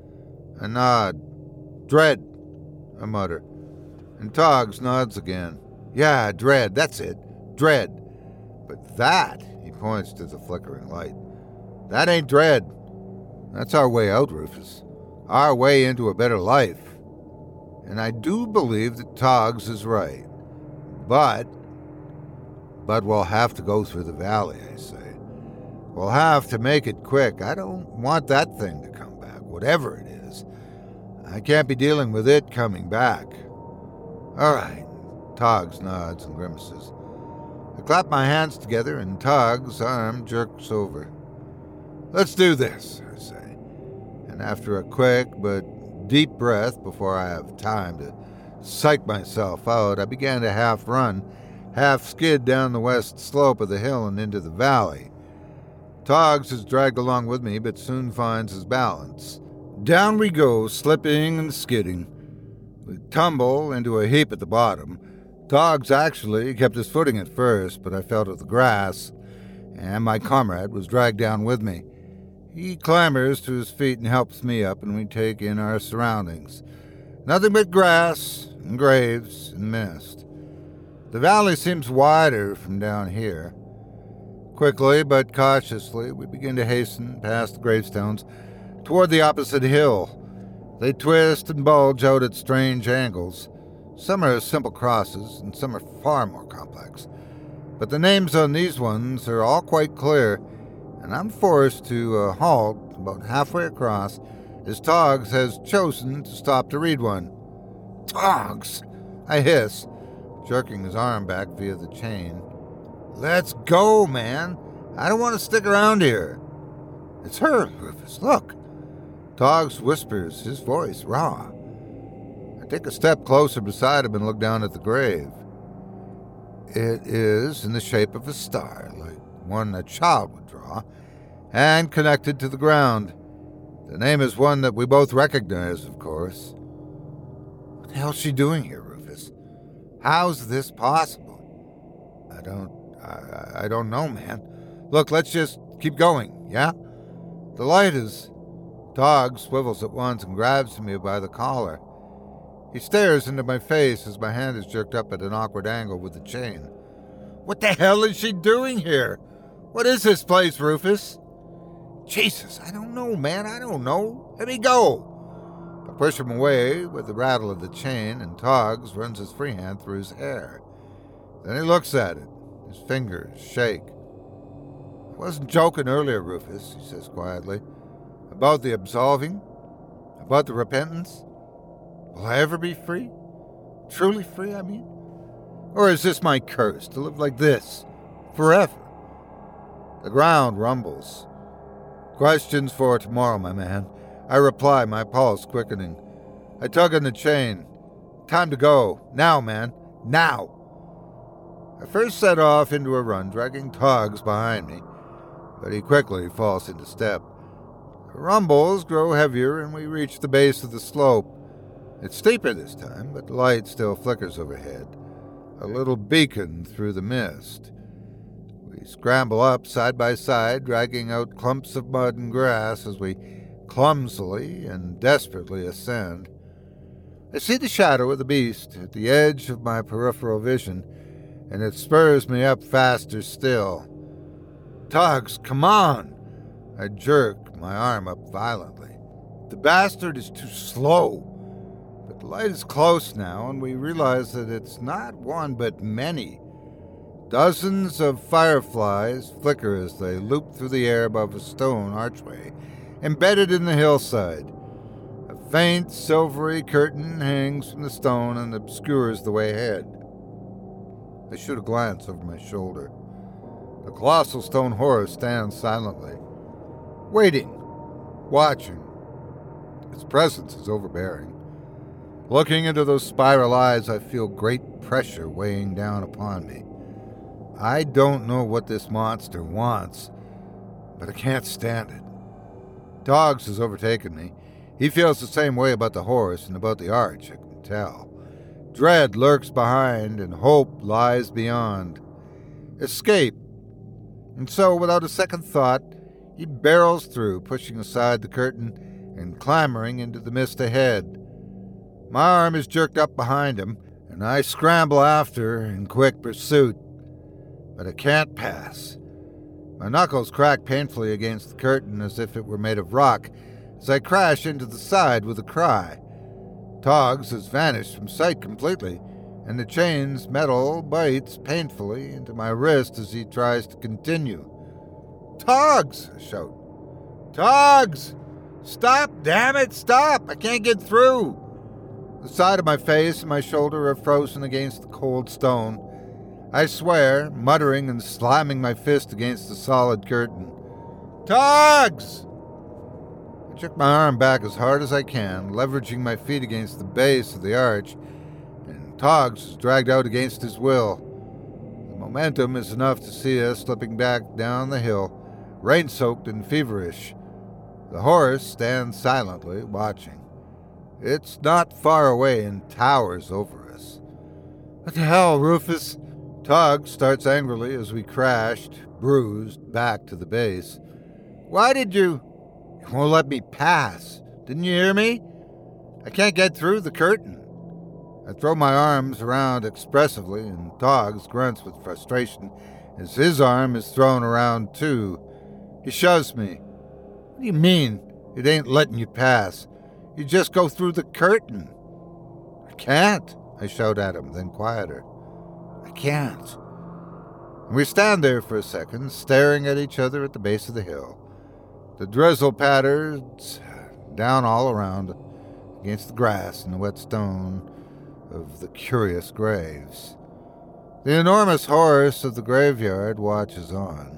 C: I nod. Dread, I mutter. And Togs nods again. Yeah, dread, that's it. Dread. But that, he points to the flickering light, that ain't dread. That's our way out, Rufus. Our way into a better life. And I do believe that Togs is right. But, but we'll have to go through the valley, I say. We'll have to make it quick. I don't want that thing to come back, whatever it is. I can't be dealing with it coming back. All right, Togs nods and grimaces. I clap my hands together and Togs' arm jerks over. Let's do this, I say. And after a quick but deep breath before I have time to Psych myself out, I began to half run, half skid down the west slope of the hill and into the valley. Togs is dragged along with me, but soon finds his balance. Down we go, slipping and skidding. We tumble into a heap at the bottom. Togs actually kept his footing at first, but I fell to the grass, and my comrade was dragged down with me. He clambers to his feet and helps me up, and we take in our surroundings. Nothing but grass and graves and mist. The valley seems wider from down here. Quickly but cautiously, we begin to hasten past the gravestones toward the opposite hill. They twist and bulge out at strange angles. Some are simple crosses, and some are far more complex. But the names on these ones are all quite clear, and I'm forced to uh, halt about halfway across, as Togs has chosen to stop to read one. Togs! I hiss, jerking his arm back via the chain. Let's go, man. I don't want to stick around here. It's her, Rufus, look. Togs whispers, his voice raw. I take a step closer beside him and look down at the grave. It is in the shape of a star, like one a child would draw, and connected to the ground. The name is one that we both recognize, of course. What the hell's she doing here, Rufus? How's this possible? I don't, I, I don't know, man. Look, let's just keep going, yeah? The light is... Tog swivels at once and grabs me by the collar. He stares into my face as my hand is jerked up at an awkward angle with the chain. What the hell is she doing here? What is this place, Rufus? Jesus, I don't know, man, I don't know. Let me go. I push him away with the rattle of the chain, and Togs runs his free hand through his hair. Then he looks at it. His fingers shake. I wasn't joking earlier, Rufus, he says quietly. About the absolving? About the repentance? Will I ever be free? Truly free, I mean? Or is this my curse, to live like this, forever? The ground rumbles. Questions for tomorrow, my man. I reply, my pulse quickening. I tug on the chain. Time to go. Now, man. Now! I first set off into a run, dragging Togs behind me, but he quickly falls into step. The rumbles grow heavier, and we reach the base of the slope. It's steeper this time, but the light still flickers overhead, a little beacon through the mist. We scramble up side by side, dragging out clumps of mud and grass as we clumsily and desperately ascend. I see the shadow of the beast at the edge of my peripheral vision, and it spurs me up faster still. Togs, come on! I jerk my arm up violently. The bastard is too slow. But the light is close now, and we realize that it's not one but many. Dozens of fireflies flicker as they loop through the air above a stone archway embedded in the hillside. A faint, silvery curtain hangs from the stone and obscures the way ahead. I shoot a glance over my shoulder. The colossal stone horse stands silently, waiting, watching. Its presence is overbearing. Looking into those spiral eyes, I feel great pressure weighing down upon me. I don't know what this monster wants, but I can't stand it. Togs has overtaken me. He feels the same way about the horse and about the arch, I can tell. Dread lurks behind, and hope lies beyond. Escape. And so, without a second thought, he barrels through, pushing aside the curtain and clambering into the mist ahead. My arm is jerked up behind him, and I scramble after in quick pursuit. But I can't pass. My knuckles crack painfully against the curtain as if it were made of rock as I crash into the side with a cry. Togs has vanished from sight completely, and the chain's metal bites painfully into my wrist as he tries to continue. Togs! I shout. Togs! Stop, damn it, stop! I can't get through! The side of my face and my shoulder are frozen against the cold stone. I swear, muttering and slamming my fist against the solid curtain. Togs! I jerk my arm back as hard as I can, leveraging my feet against the base of the arch, Togs is dragged out against his will. The momentum is enough to see us slipping back down the hill, rain-soaked and feverish. The horse stands silently, watching. It's not far away and towers over us. What the hell, Rufus? Tog starts angrily as we crashed, bruised, back to the base. Why did you... You won't let me pass. Didn't you hear me? I can't get through the curtain. I throw my arms around expressively, and Togs grunts with frustration as his arm is thrown around too. He shoves me. What do you mean, it ain't letting you pass? You just go through the curtain. I can't, I shout at him, then quieter. I can't. And we stand there for a second, staring at each other at the base of the hill. The drizzle patters down all around, against the grass and the wet stone of the curious graves. The enormous horse of the graveyard watches on.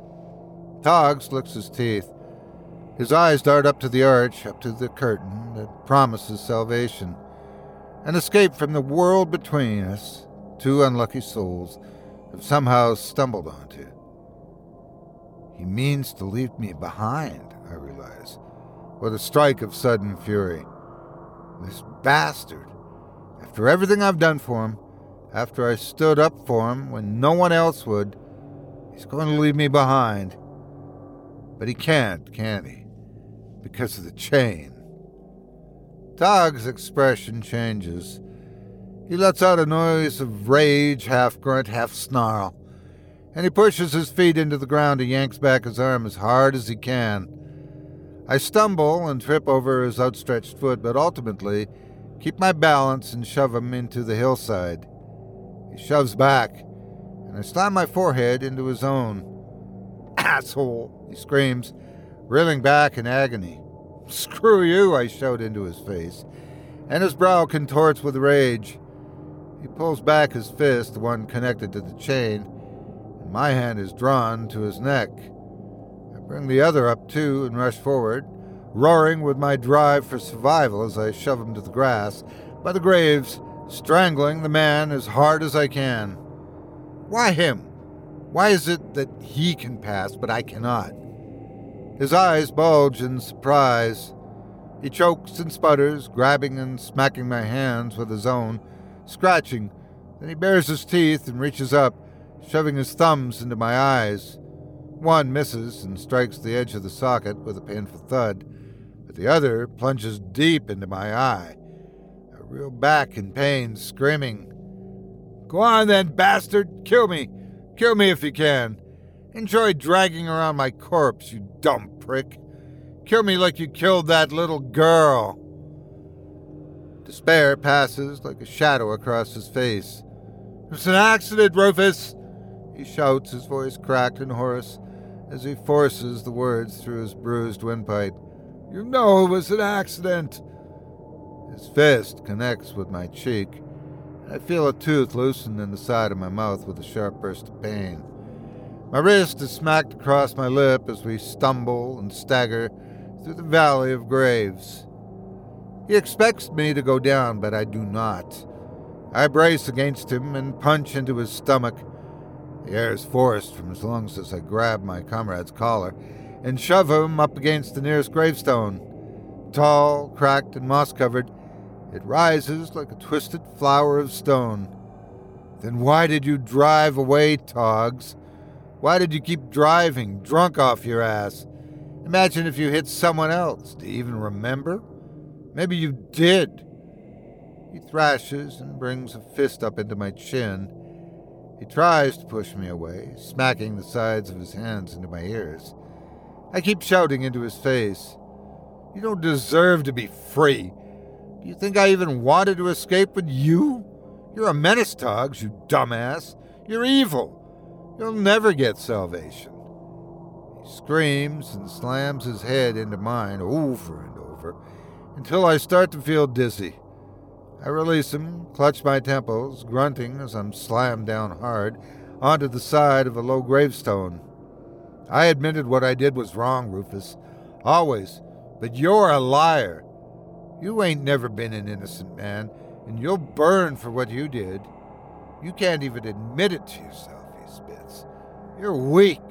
C: Togs licks his teeth. His eyes dart up to the arch, up to the curtain that promises salvation, an escape from the world between us two unlucky souls have somehow stumbled onto. He means to leave me behind, I realize, with a strike of sudden fury. This bastard, after everything I've done for him, after I stood up for him when no one else would, he's going to leave me behind. But he can't, can he? Because of the chain. Tog's expression changes. He lets out a noise of rage, half grunt, half snarl, and he pushes his feet into the ground and yanks back his arm as hard as he can. I stumble and trip over his outstretched foot, but ultimately keep my balance and shove him into the hillside. He shoves back, and I slam my forehead into his own. Asshole, he screams, reeling back in agony. Screw you, I shout into his face, and his brow contorts with rage. He pulls back his fist, the one connected to the chain, and my hand is drawn to his neck. I bring the other up too and rush forward, roaring with my drive for survival as I shove him to the grass by the graves, strangling the man as hard as I can. Why him? Why is it that he can pass, but I cannot? His eyes bulge in surprise. He chokes and sputters, grabbing and smacking my hands with his own, scratching. Then he bares his teeth and reaches up, shoving his thumbs into my eyes. One misses and strikes the edge of the socket with a painful thud, but the other plunges deep into my eye. I reel back in pain, screaming, Go on then, bastard! Kill me! Kill me if you can! Enjoy dragging around my corpse, you dumb prick! Kill me like you killed that little girl! Despair passes like a shadow across his face. It's an accident, Rufus! He shouts, his voice cracked and hoarse, as he forces the words through his bruised windpipe. You know it was an accident! His fist connects with my cheek. I feel a tooth loosen in the side of my mouth with a sharp burst of pain. My wrist is smacked across my lip as we stumble and stagger through the valley of graves. He expects me to go down, but I do not. I brace against him and punch into his stomach. The air is forced from his lungs as I grab my comrade's collar and shove him up against the nearest gravestone. Tall, cracked, and moss-covered, it rises like a twisted flower of stone. Then why did you drive away, Togs? Why did you keep driving, drunk off your ass? Imagine if you hit someone else. Do you even remember? Maybe you did. He thrashes and brings a fist up into my chin. He tries to push me away, smacking the sides of his hands into my ears. I keep shouting into his face. You don't deserve to be free. Do you think I even wanted to escape with you? You're a menace, Togs, you dumbass. You're evil. You'll never get salvation. He screams and slams his head into mine over and over until I start to feel dizzy. I release him, clutch my temples, grunting as I'm slammed down hard onto the side of a low gravestone. I admitted what I did was wrong, Rufus. Always. But you're a liar. You ain't never been an innocent man, and you'll burn for what you did. You can't even admit it to yourself, he spits. You're weak.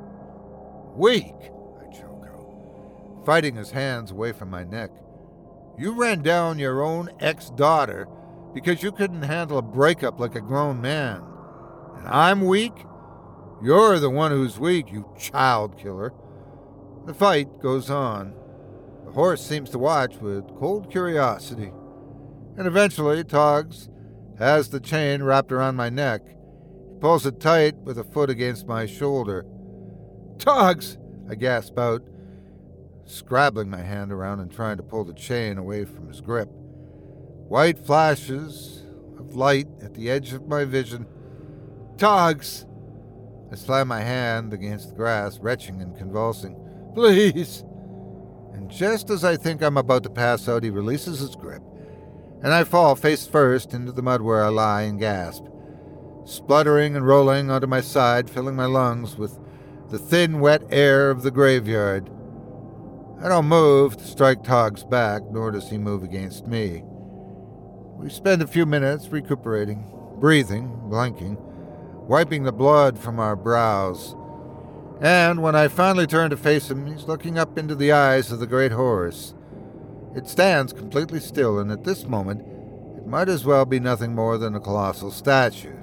C: Weak, I choke out, fighting his hands away from my neck. You ran down your own ex-daughter because you couldn't handle a breakup like a grown man. And I'm weak? You're the one who's weak, you child killer. The fight goes on. The horse seems to watch with cold curiosity. And eventually, Togs has the chain wrapped around my neck. He pulls it tight with a foot against my shoulder. Togs! I gasp out, scrabbling my hand around and trying to pull the chain away from his grip. White flashes of light at the edge of my vision. Togs! I slam my hand against the grass, retching and convulsing. Please! And just as I think I'm about to pass out, he releases his grip, and I fall face first into the mud where I lie and gasp, spluttering and rolling onto my side, filling my lungs with the thin, wet air of the graveyard. I don't move to strike Togs back, nor does he move against me. We spend a few minutes recuperating, breathing, blinking, wiping the blood from our brows. And when I finally turn to face him, he's looking up into the eyes of the great horse. It stands completely still, and at this moment, it might as well be nothing more than a colossal statue.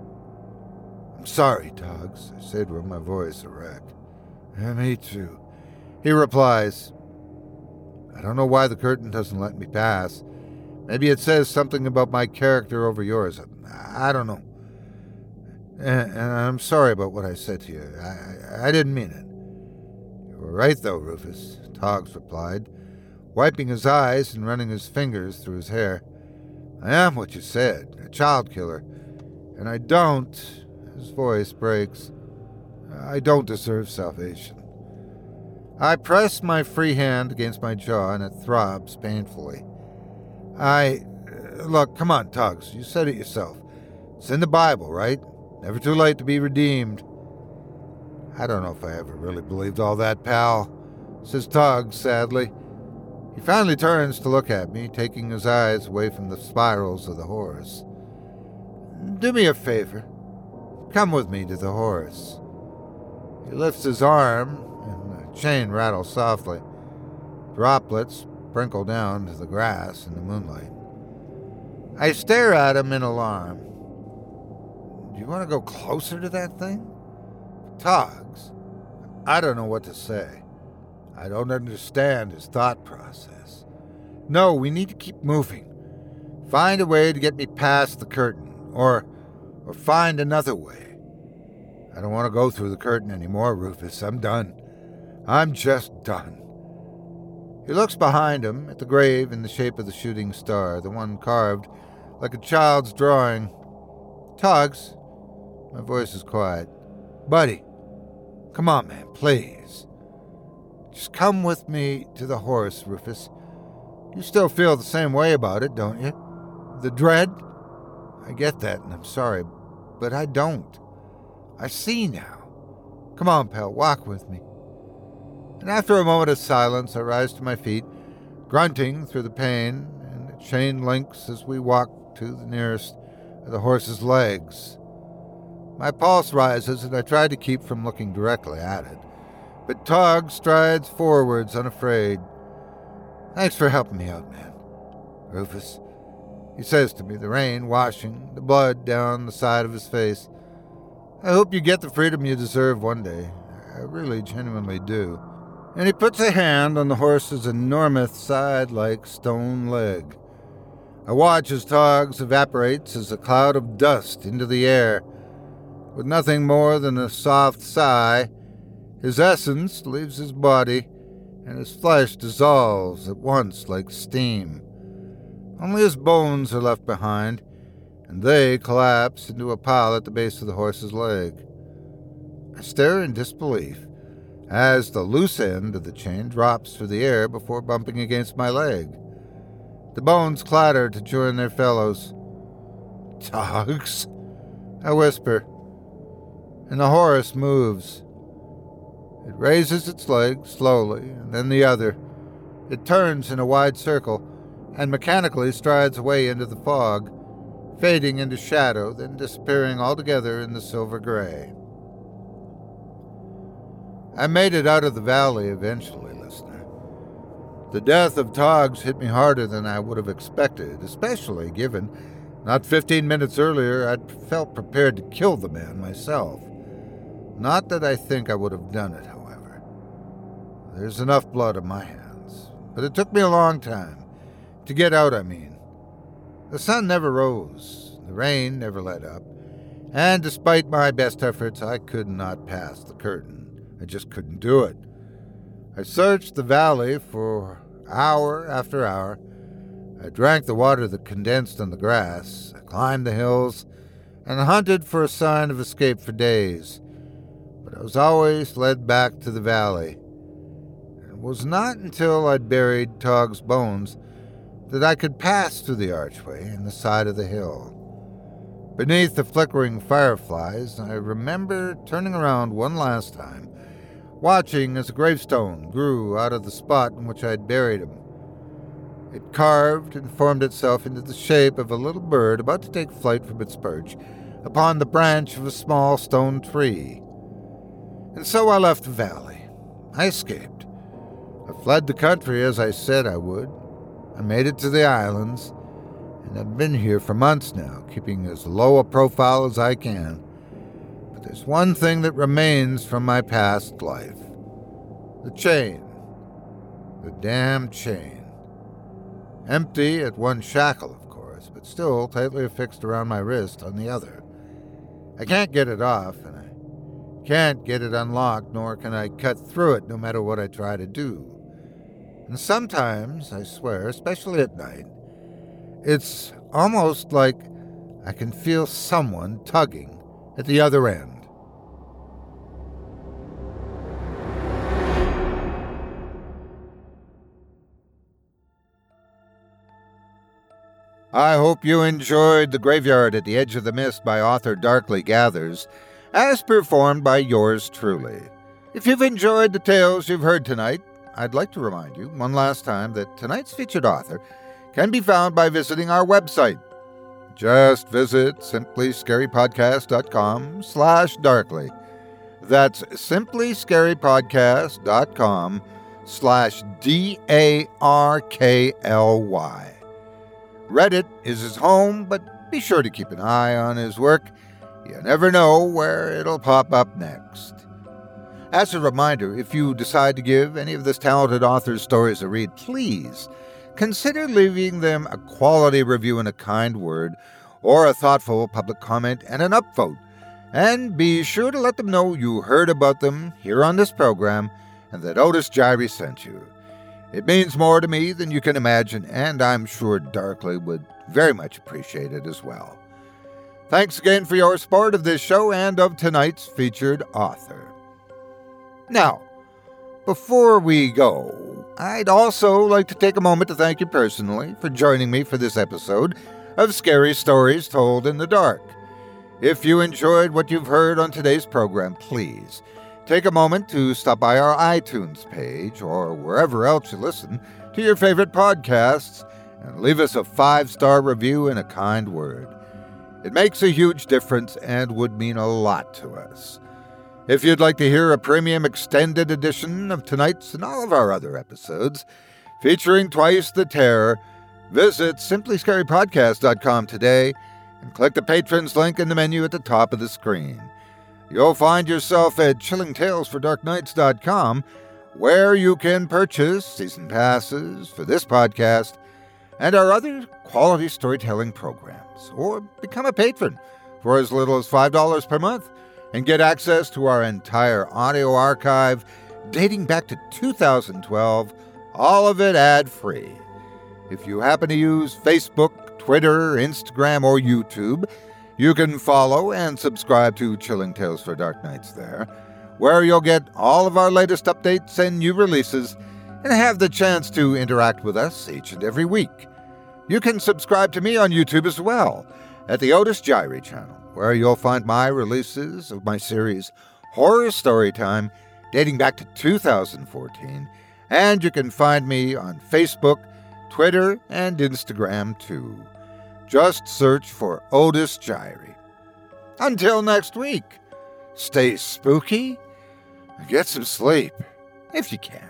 C: I'm sorry, Togs, I say to him, my voice erect. Yeah, me too, he replies. I don't know why the curtain doesn't let me pass. Maybe it says something about my character over yours. I don't know. And I'm sorry about what I said to you. I, I didn't mean it. You were right, though, Rufus, Togs replied, wiping his eyes and running his fingers through his hair. I am what you said, a child killer. And I don't, his voice breaks, I don't deserve salvation. I press my free hand against my jaw, and it throbs painfully. I... Look, come on, Togs, you said it yourself. It's in the Bible, right? Never too late to be redeemed. I don't know if I ever really believed all that, pal, says Togs sadly. He finally turns to look at me, taking his eyes away from the spirals of the horse. Do me a favor. Come with me to the horse. He lifts his arm, and the chain rattles softly. Droplets sprinkle down to the grass in the moonlight. I stare at him in alarm. Do you want to go closer to that thing? Togs, I don't know what to say. I don't understand his thought process. No, we need to keep moving. Find a way to get me past the curtain, or, or find another way. I don't want to go through the curtain anymore, Rufus. I'm done. I'm just done. He looks behind him at the grave in the shape of the shooting star, the one carved like a child's drawing. Togs, my voice is quiet. Buddy, come on, man, please. Just come with me to the horse, Rufus. You still feel the same way about it, don't you? The dread? I get that, and I'm sorry, but I don't. I see now. Come on, pal, walk with me. And after a moment of silence, I rise to my feet, grunting through the pain, and the chain links as we walk to the nearest of the horse's legs. My pulse rises, and I try to keep from looking directly at it. But Togs strides forwards, unafraid. Thanks for helping me out, man. Rufus, he says to me, the rain washing the blood down the side of his face. I hope you get the freedom you deserve one day. I really genuinely do. And he puts a hand on the horse's enormous side-like stone leg. I watch as Togs evaporates as a cloud of dust into the air. With nothing more than a soft sigh, his essence leaves his body, and his flesh dissolves at once like steam. Only his bones are left behind, and they collapse into a pile at the base of the horse's leg. I stare in disbelief as the loose end of the chain drops through the air before bumping against my leg. The bones clatter to join their fellows. Togs, I whisper, and the horse moves. It raises its leg slowly, and then the other. It turns in a wide circle, and mechanically strides away into the fog, fading into shadow, then disappearing altogether in the silver gray. I made it out of the valley eventually, listener. The death of Toggs hit me harder than I would have expected, especially given not fifteen minutes earlier I'd felt prepared to kill the man myself. Not that I think I would have done it, however. There's enough blood on my hands, but it took me a long time. To get out, I mean. The sun never rose, the rain never let up, and despite my best efforts, I could not pass the curtain. I just couldn't do it. I searched the valley for hour after hour. I drank the water that condensed on the grass. I climbed the hills and hunted for a sign of escape for days. But I was always led back to the valley. It was not until I'd buried Togg's bones that I could pass through the archway in the side of the hill. Beneath the flickering fireflies, I remember turning around one last time, watching as a gravestone grew out of the spot in which I'd buried him. It carved and formed itself into the shape of a little bird about to take flight from its perch upon the branch of a small stone tree. And so I left the valley. I escaped. I fled the country as I said I would. I made it to the islands, and I've been here for months now, keeping as low a profile as I can. But there's one thing that remains from my past life. The chain. The damn chain. Empty at one shackle, of course, but still tightly affixed around my wrist on the other. I can't get it off, and I can't get it unlocked, nor can I cut through it no matter what I try to do. And sometimes, I swear, especially at night, it's almost like I can feel someone tugging at the other end. I hope you enjoyed The Graveyard at the Edge of the Mist by author Darkly Gathers, as performed by yours truly. If you've enjoyed the tales you've heard tonight, I'd like to remind you one last time that tonight's featured author can be found by visiting our website. Just visit simplyscarypodcast.com slash darkly. That's simplyscarypodcast.com slash D A R K L Y. Reddit is his home, but be sure to keep an eye on his work. You never know where it'll pop up next. As a reminder, if you decide to give any of this talented author's stories a read, please consider leaving them a quality review and a kind word, or a thoughtful public comment and an upvote. And be sure to let them know you heard about them here on this program and that Otis Jiry sent you. It means more to me than you can imagine, and I'm sure Darkly would very much appreciate it as well. Thanks again for your support of this show and of tonight's featured author. Now, before we go, I'd also like to take a moment to thank you personally for joining me for this episode of Scary Stories Told in the Dark. If you enjoyed what you've heard on today's program, please take a moment to stop by our iTunes page or wherever else you listen to your favorite podcasts and leave us a five-star review and a kind word. It makes a huge difference and would mean a lot to us. If you'd like to hear a premium extended edition of tonight's and all of our other episodes, featuring Twice the Terror, visit simply scary podcast dot com today and click the Patrons link in the menu at the top of the screen. You'll find yourself at chilling tales for dark nights dot com, where you can purchase season passes for this podcast and our other quality storytelling programs, or become a patron for as little as five dollars per month and get access to our entire audio archive dating back to two thousand twelve, all of it ad-free. If you happen to use Facebook, Twitter, Instagram, or YouTube, you can follow and subscribe to Chilling Tales for Dark Nights there, where you'll get all of our latest updates and new releases and have the chance to interact with us each and every week. You can subscribe to me on YouTube as well, at the Otis Jiry channel, where you'll find my releases of my series Horror Storytime dating back to two thousand fourteen, and you can find me on Facebook, Twitter and Instagram too. Just search for Otis Jiry. Until next week, stay spooky and get some sleep, if you can.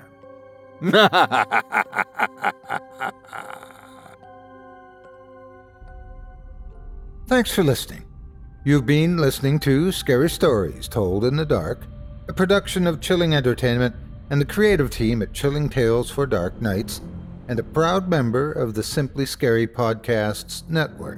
B: Thanks for listening. You've been listening to Scary Stories Told in the Dark, a production of Chilling Entertainment and the creative team at Chilling Tales for Dark Nights, and a proud member of the Simply Scary Podcasts network.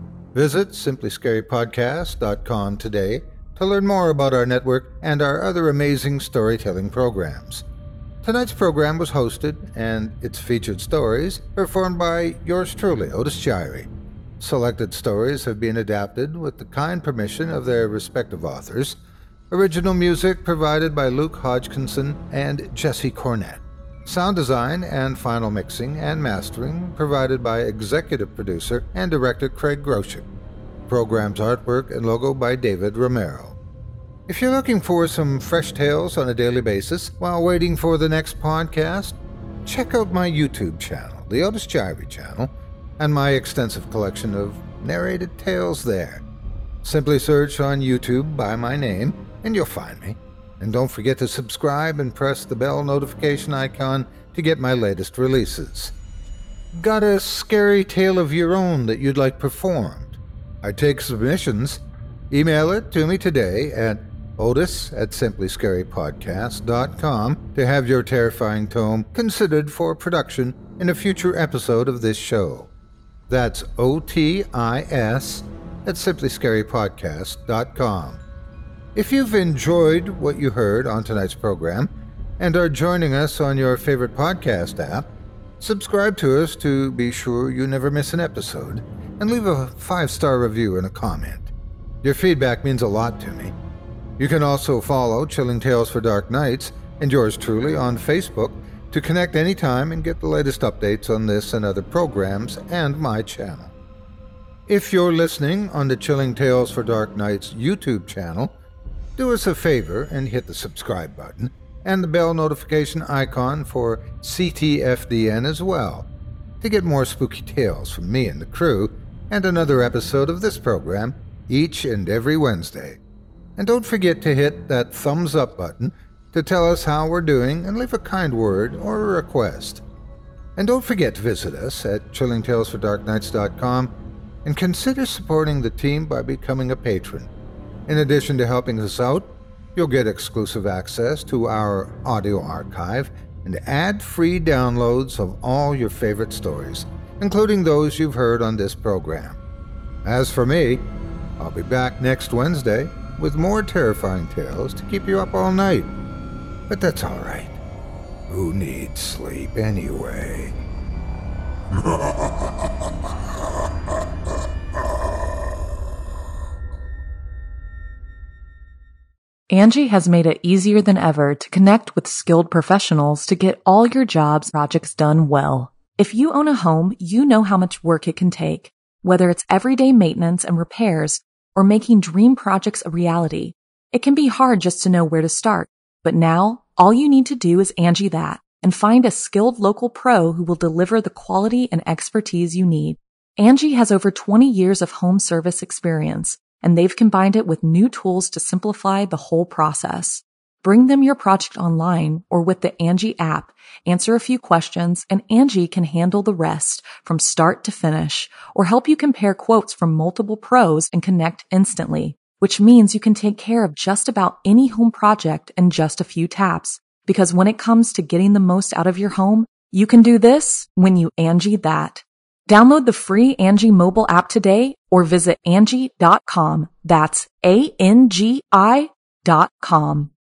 B: Visit simply scary podcast dot com today to learn more about our network and our other amazing storytelling programs. Tonight's program was hosted, and its featured stories performed by yours truly, Otis Jiry. Selected stories have been adapted with the kind permission of their respective authors. Original music provided by Luke Hodgkinson and Jesse Cornett. Sound design and final mixing and mastering provided by executive producer and director Craig Groshek. Program's artwork and logo by David Romero. If you're looking for some fresh tales on a daily basis while waiting for the next podcast, check out my YouTube channel, the Otis Jiry channel, and my extensive collection of narrated tales there. Simply search on YouTube by my name, and you'll find me. And don't forget to subscribe and press the bell notification icon to get my latest releases. Got a scary tale of your own that you'd like performed? I take submissions. Email it to me today at otis at simply scary podcast dot com to have your terrifying tome considered for production in a future episode of this show. That's O T I S at simply scary podcast dot com. If you've enjoyed what you heard on tonight's program and are joining us on your favorite podcast app, subscribe to us to be sure you never miss an episode, and leave a five-star review and a comment. Your feedback means a lot to me. You can also follow Chilling Tales for Dark Nights and yours truly on Facebook to connect anytime and get the latest updates on this and other programs and my channel. If you're listening on the Chilling Tales for Dark Nights YouTube channel, do us a favor and hit the subscribe button and the bell notification icon for C T F D N as well to get more spooky tales from me and the crew and another episode of this program each and every Wednesday. And don't forget to hit that thumbs up button to tell us how we're doing and leave a kind word or a request. And don't forget to visit us at chilling tales for dark nights dot com and consider supporting the team by becoming a patron. In addition to helping us out, you'll get exclusive access to our audio archive and ad-free downloads of all your favorite stories, including those you've heard on this program. As for me, I'll be back next Wednesday with more terrifying tales to keep you up all night. But that's all right. Who needs sleep anyway?
A: Angie has made it easier than ever to connect with skilled professionals to get all your jobs projects done well. If you own a home, you know how much work it can take, whether it's everyday maintenance and repairs or making dream projects a reality. It can be hard just to know where to start, but now all you need to do is Angie that and find a skilled local pro who will deliver the quality and expertise you need. Angie has over twenty years of home service experience, and they've combined it with new tools to simplify the whole process. Bring them your project online or with the Angie app, answer a few questions, and Angie can handle the rest from start to finish, or help you compare quotes from multiple pros and connect instantly, which means you can take care of just about any home project in just a few taps. Because when it comes to getting the most out of your home, you can do this when you Angie that. Download the free Angie mobile app today or visit Angie dot com. That's A N G I dot com.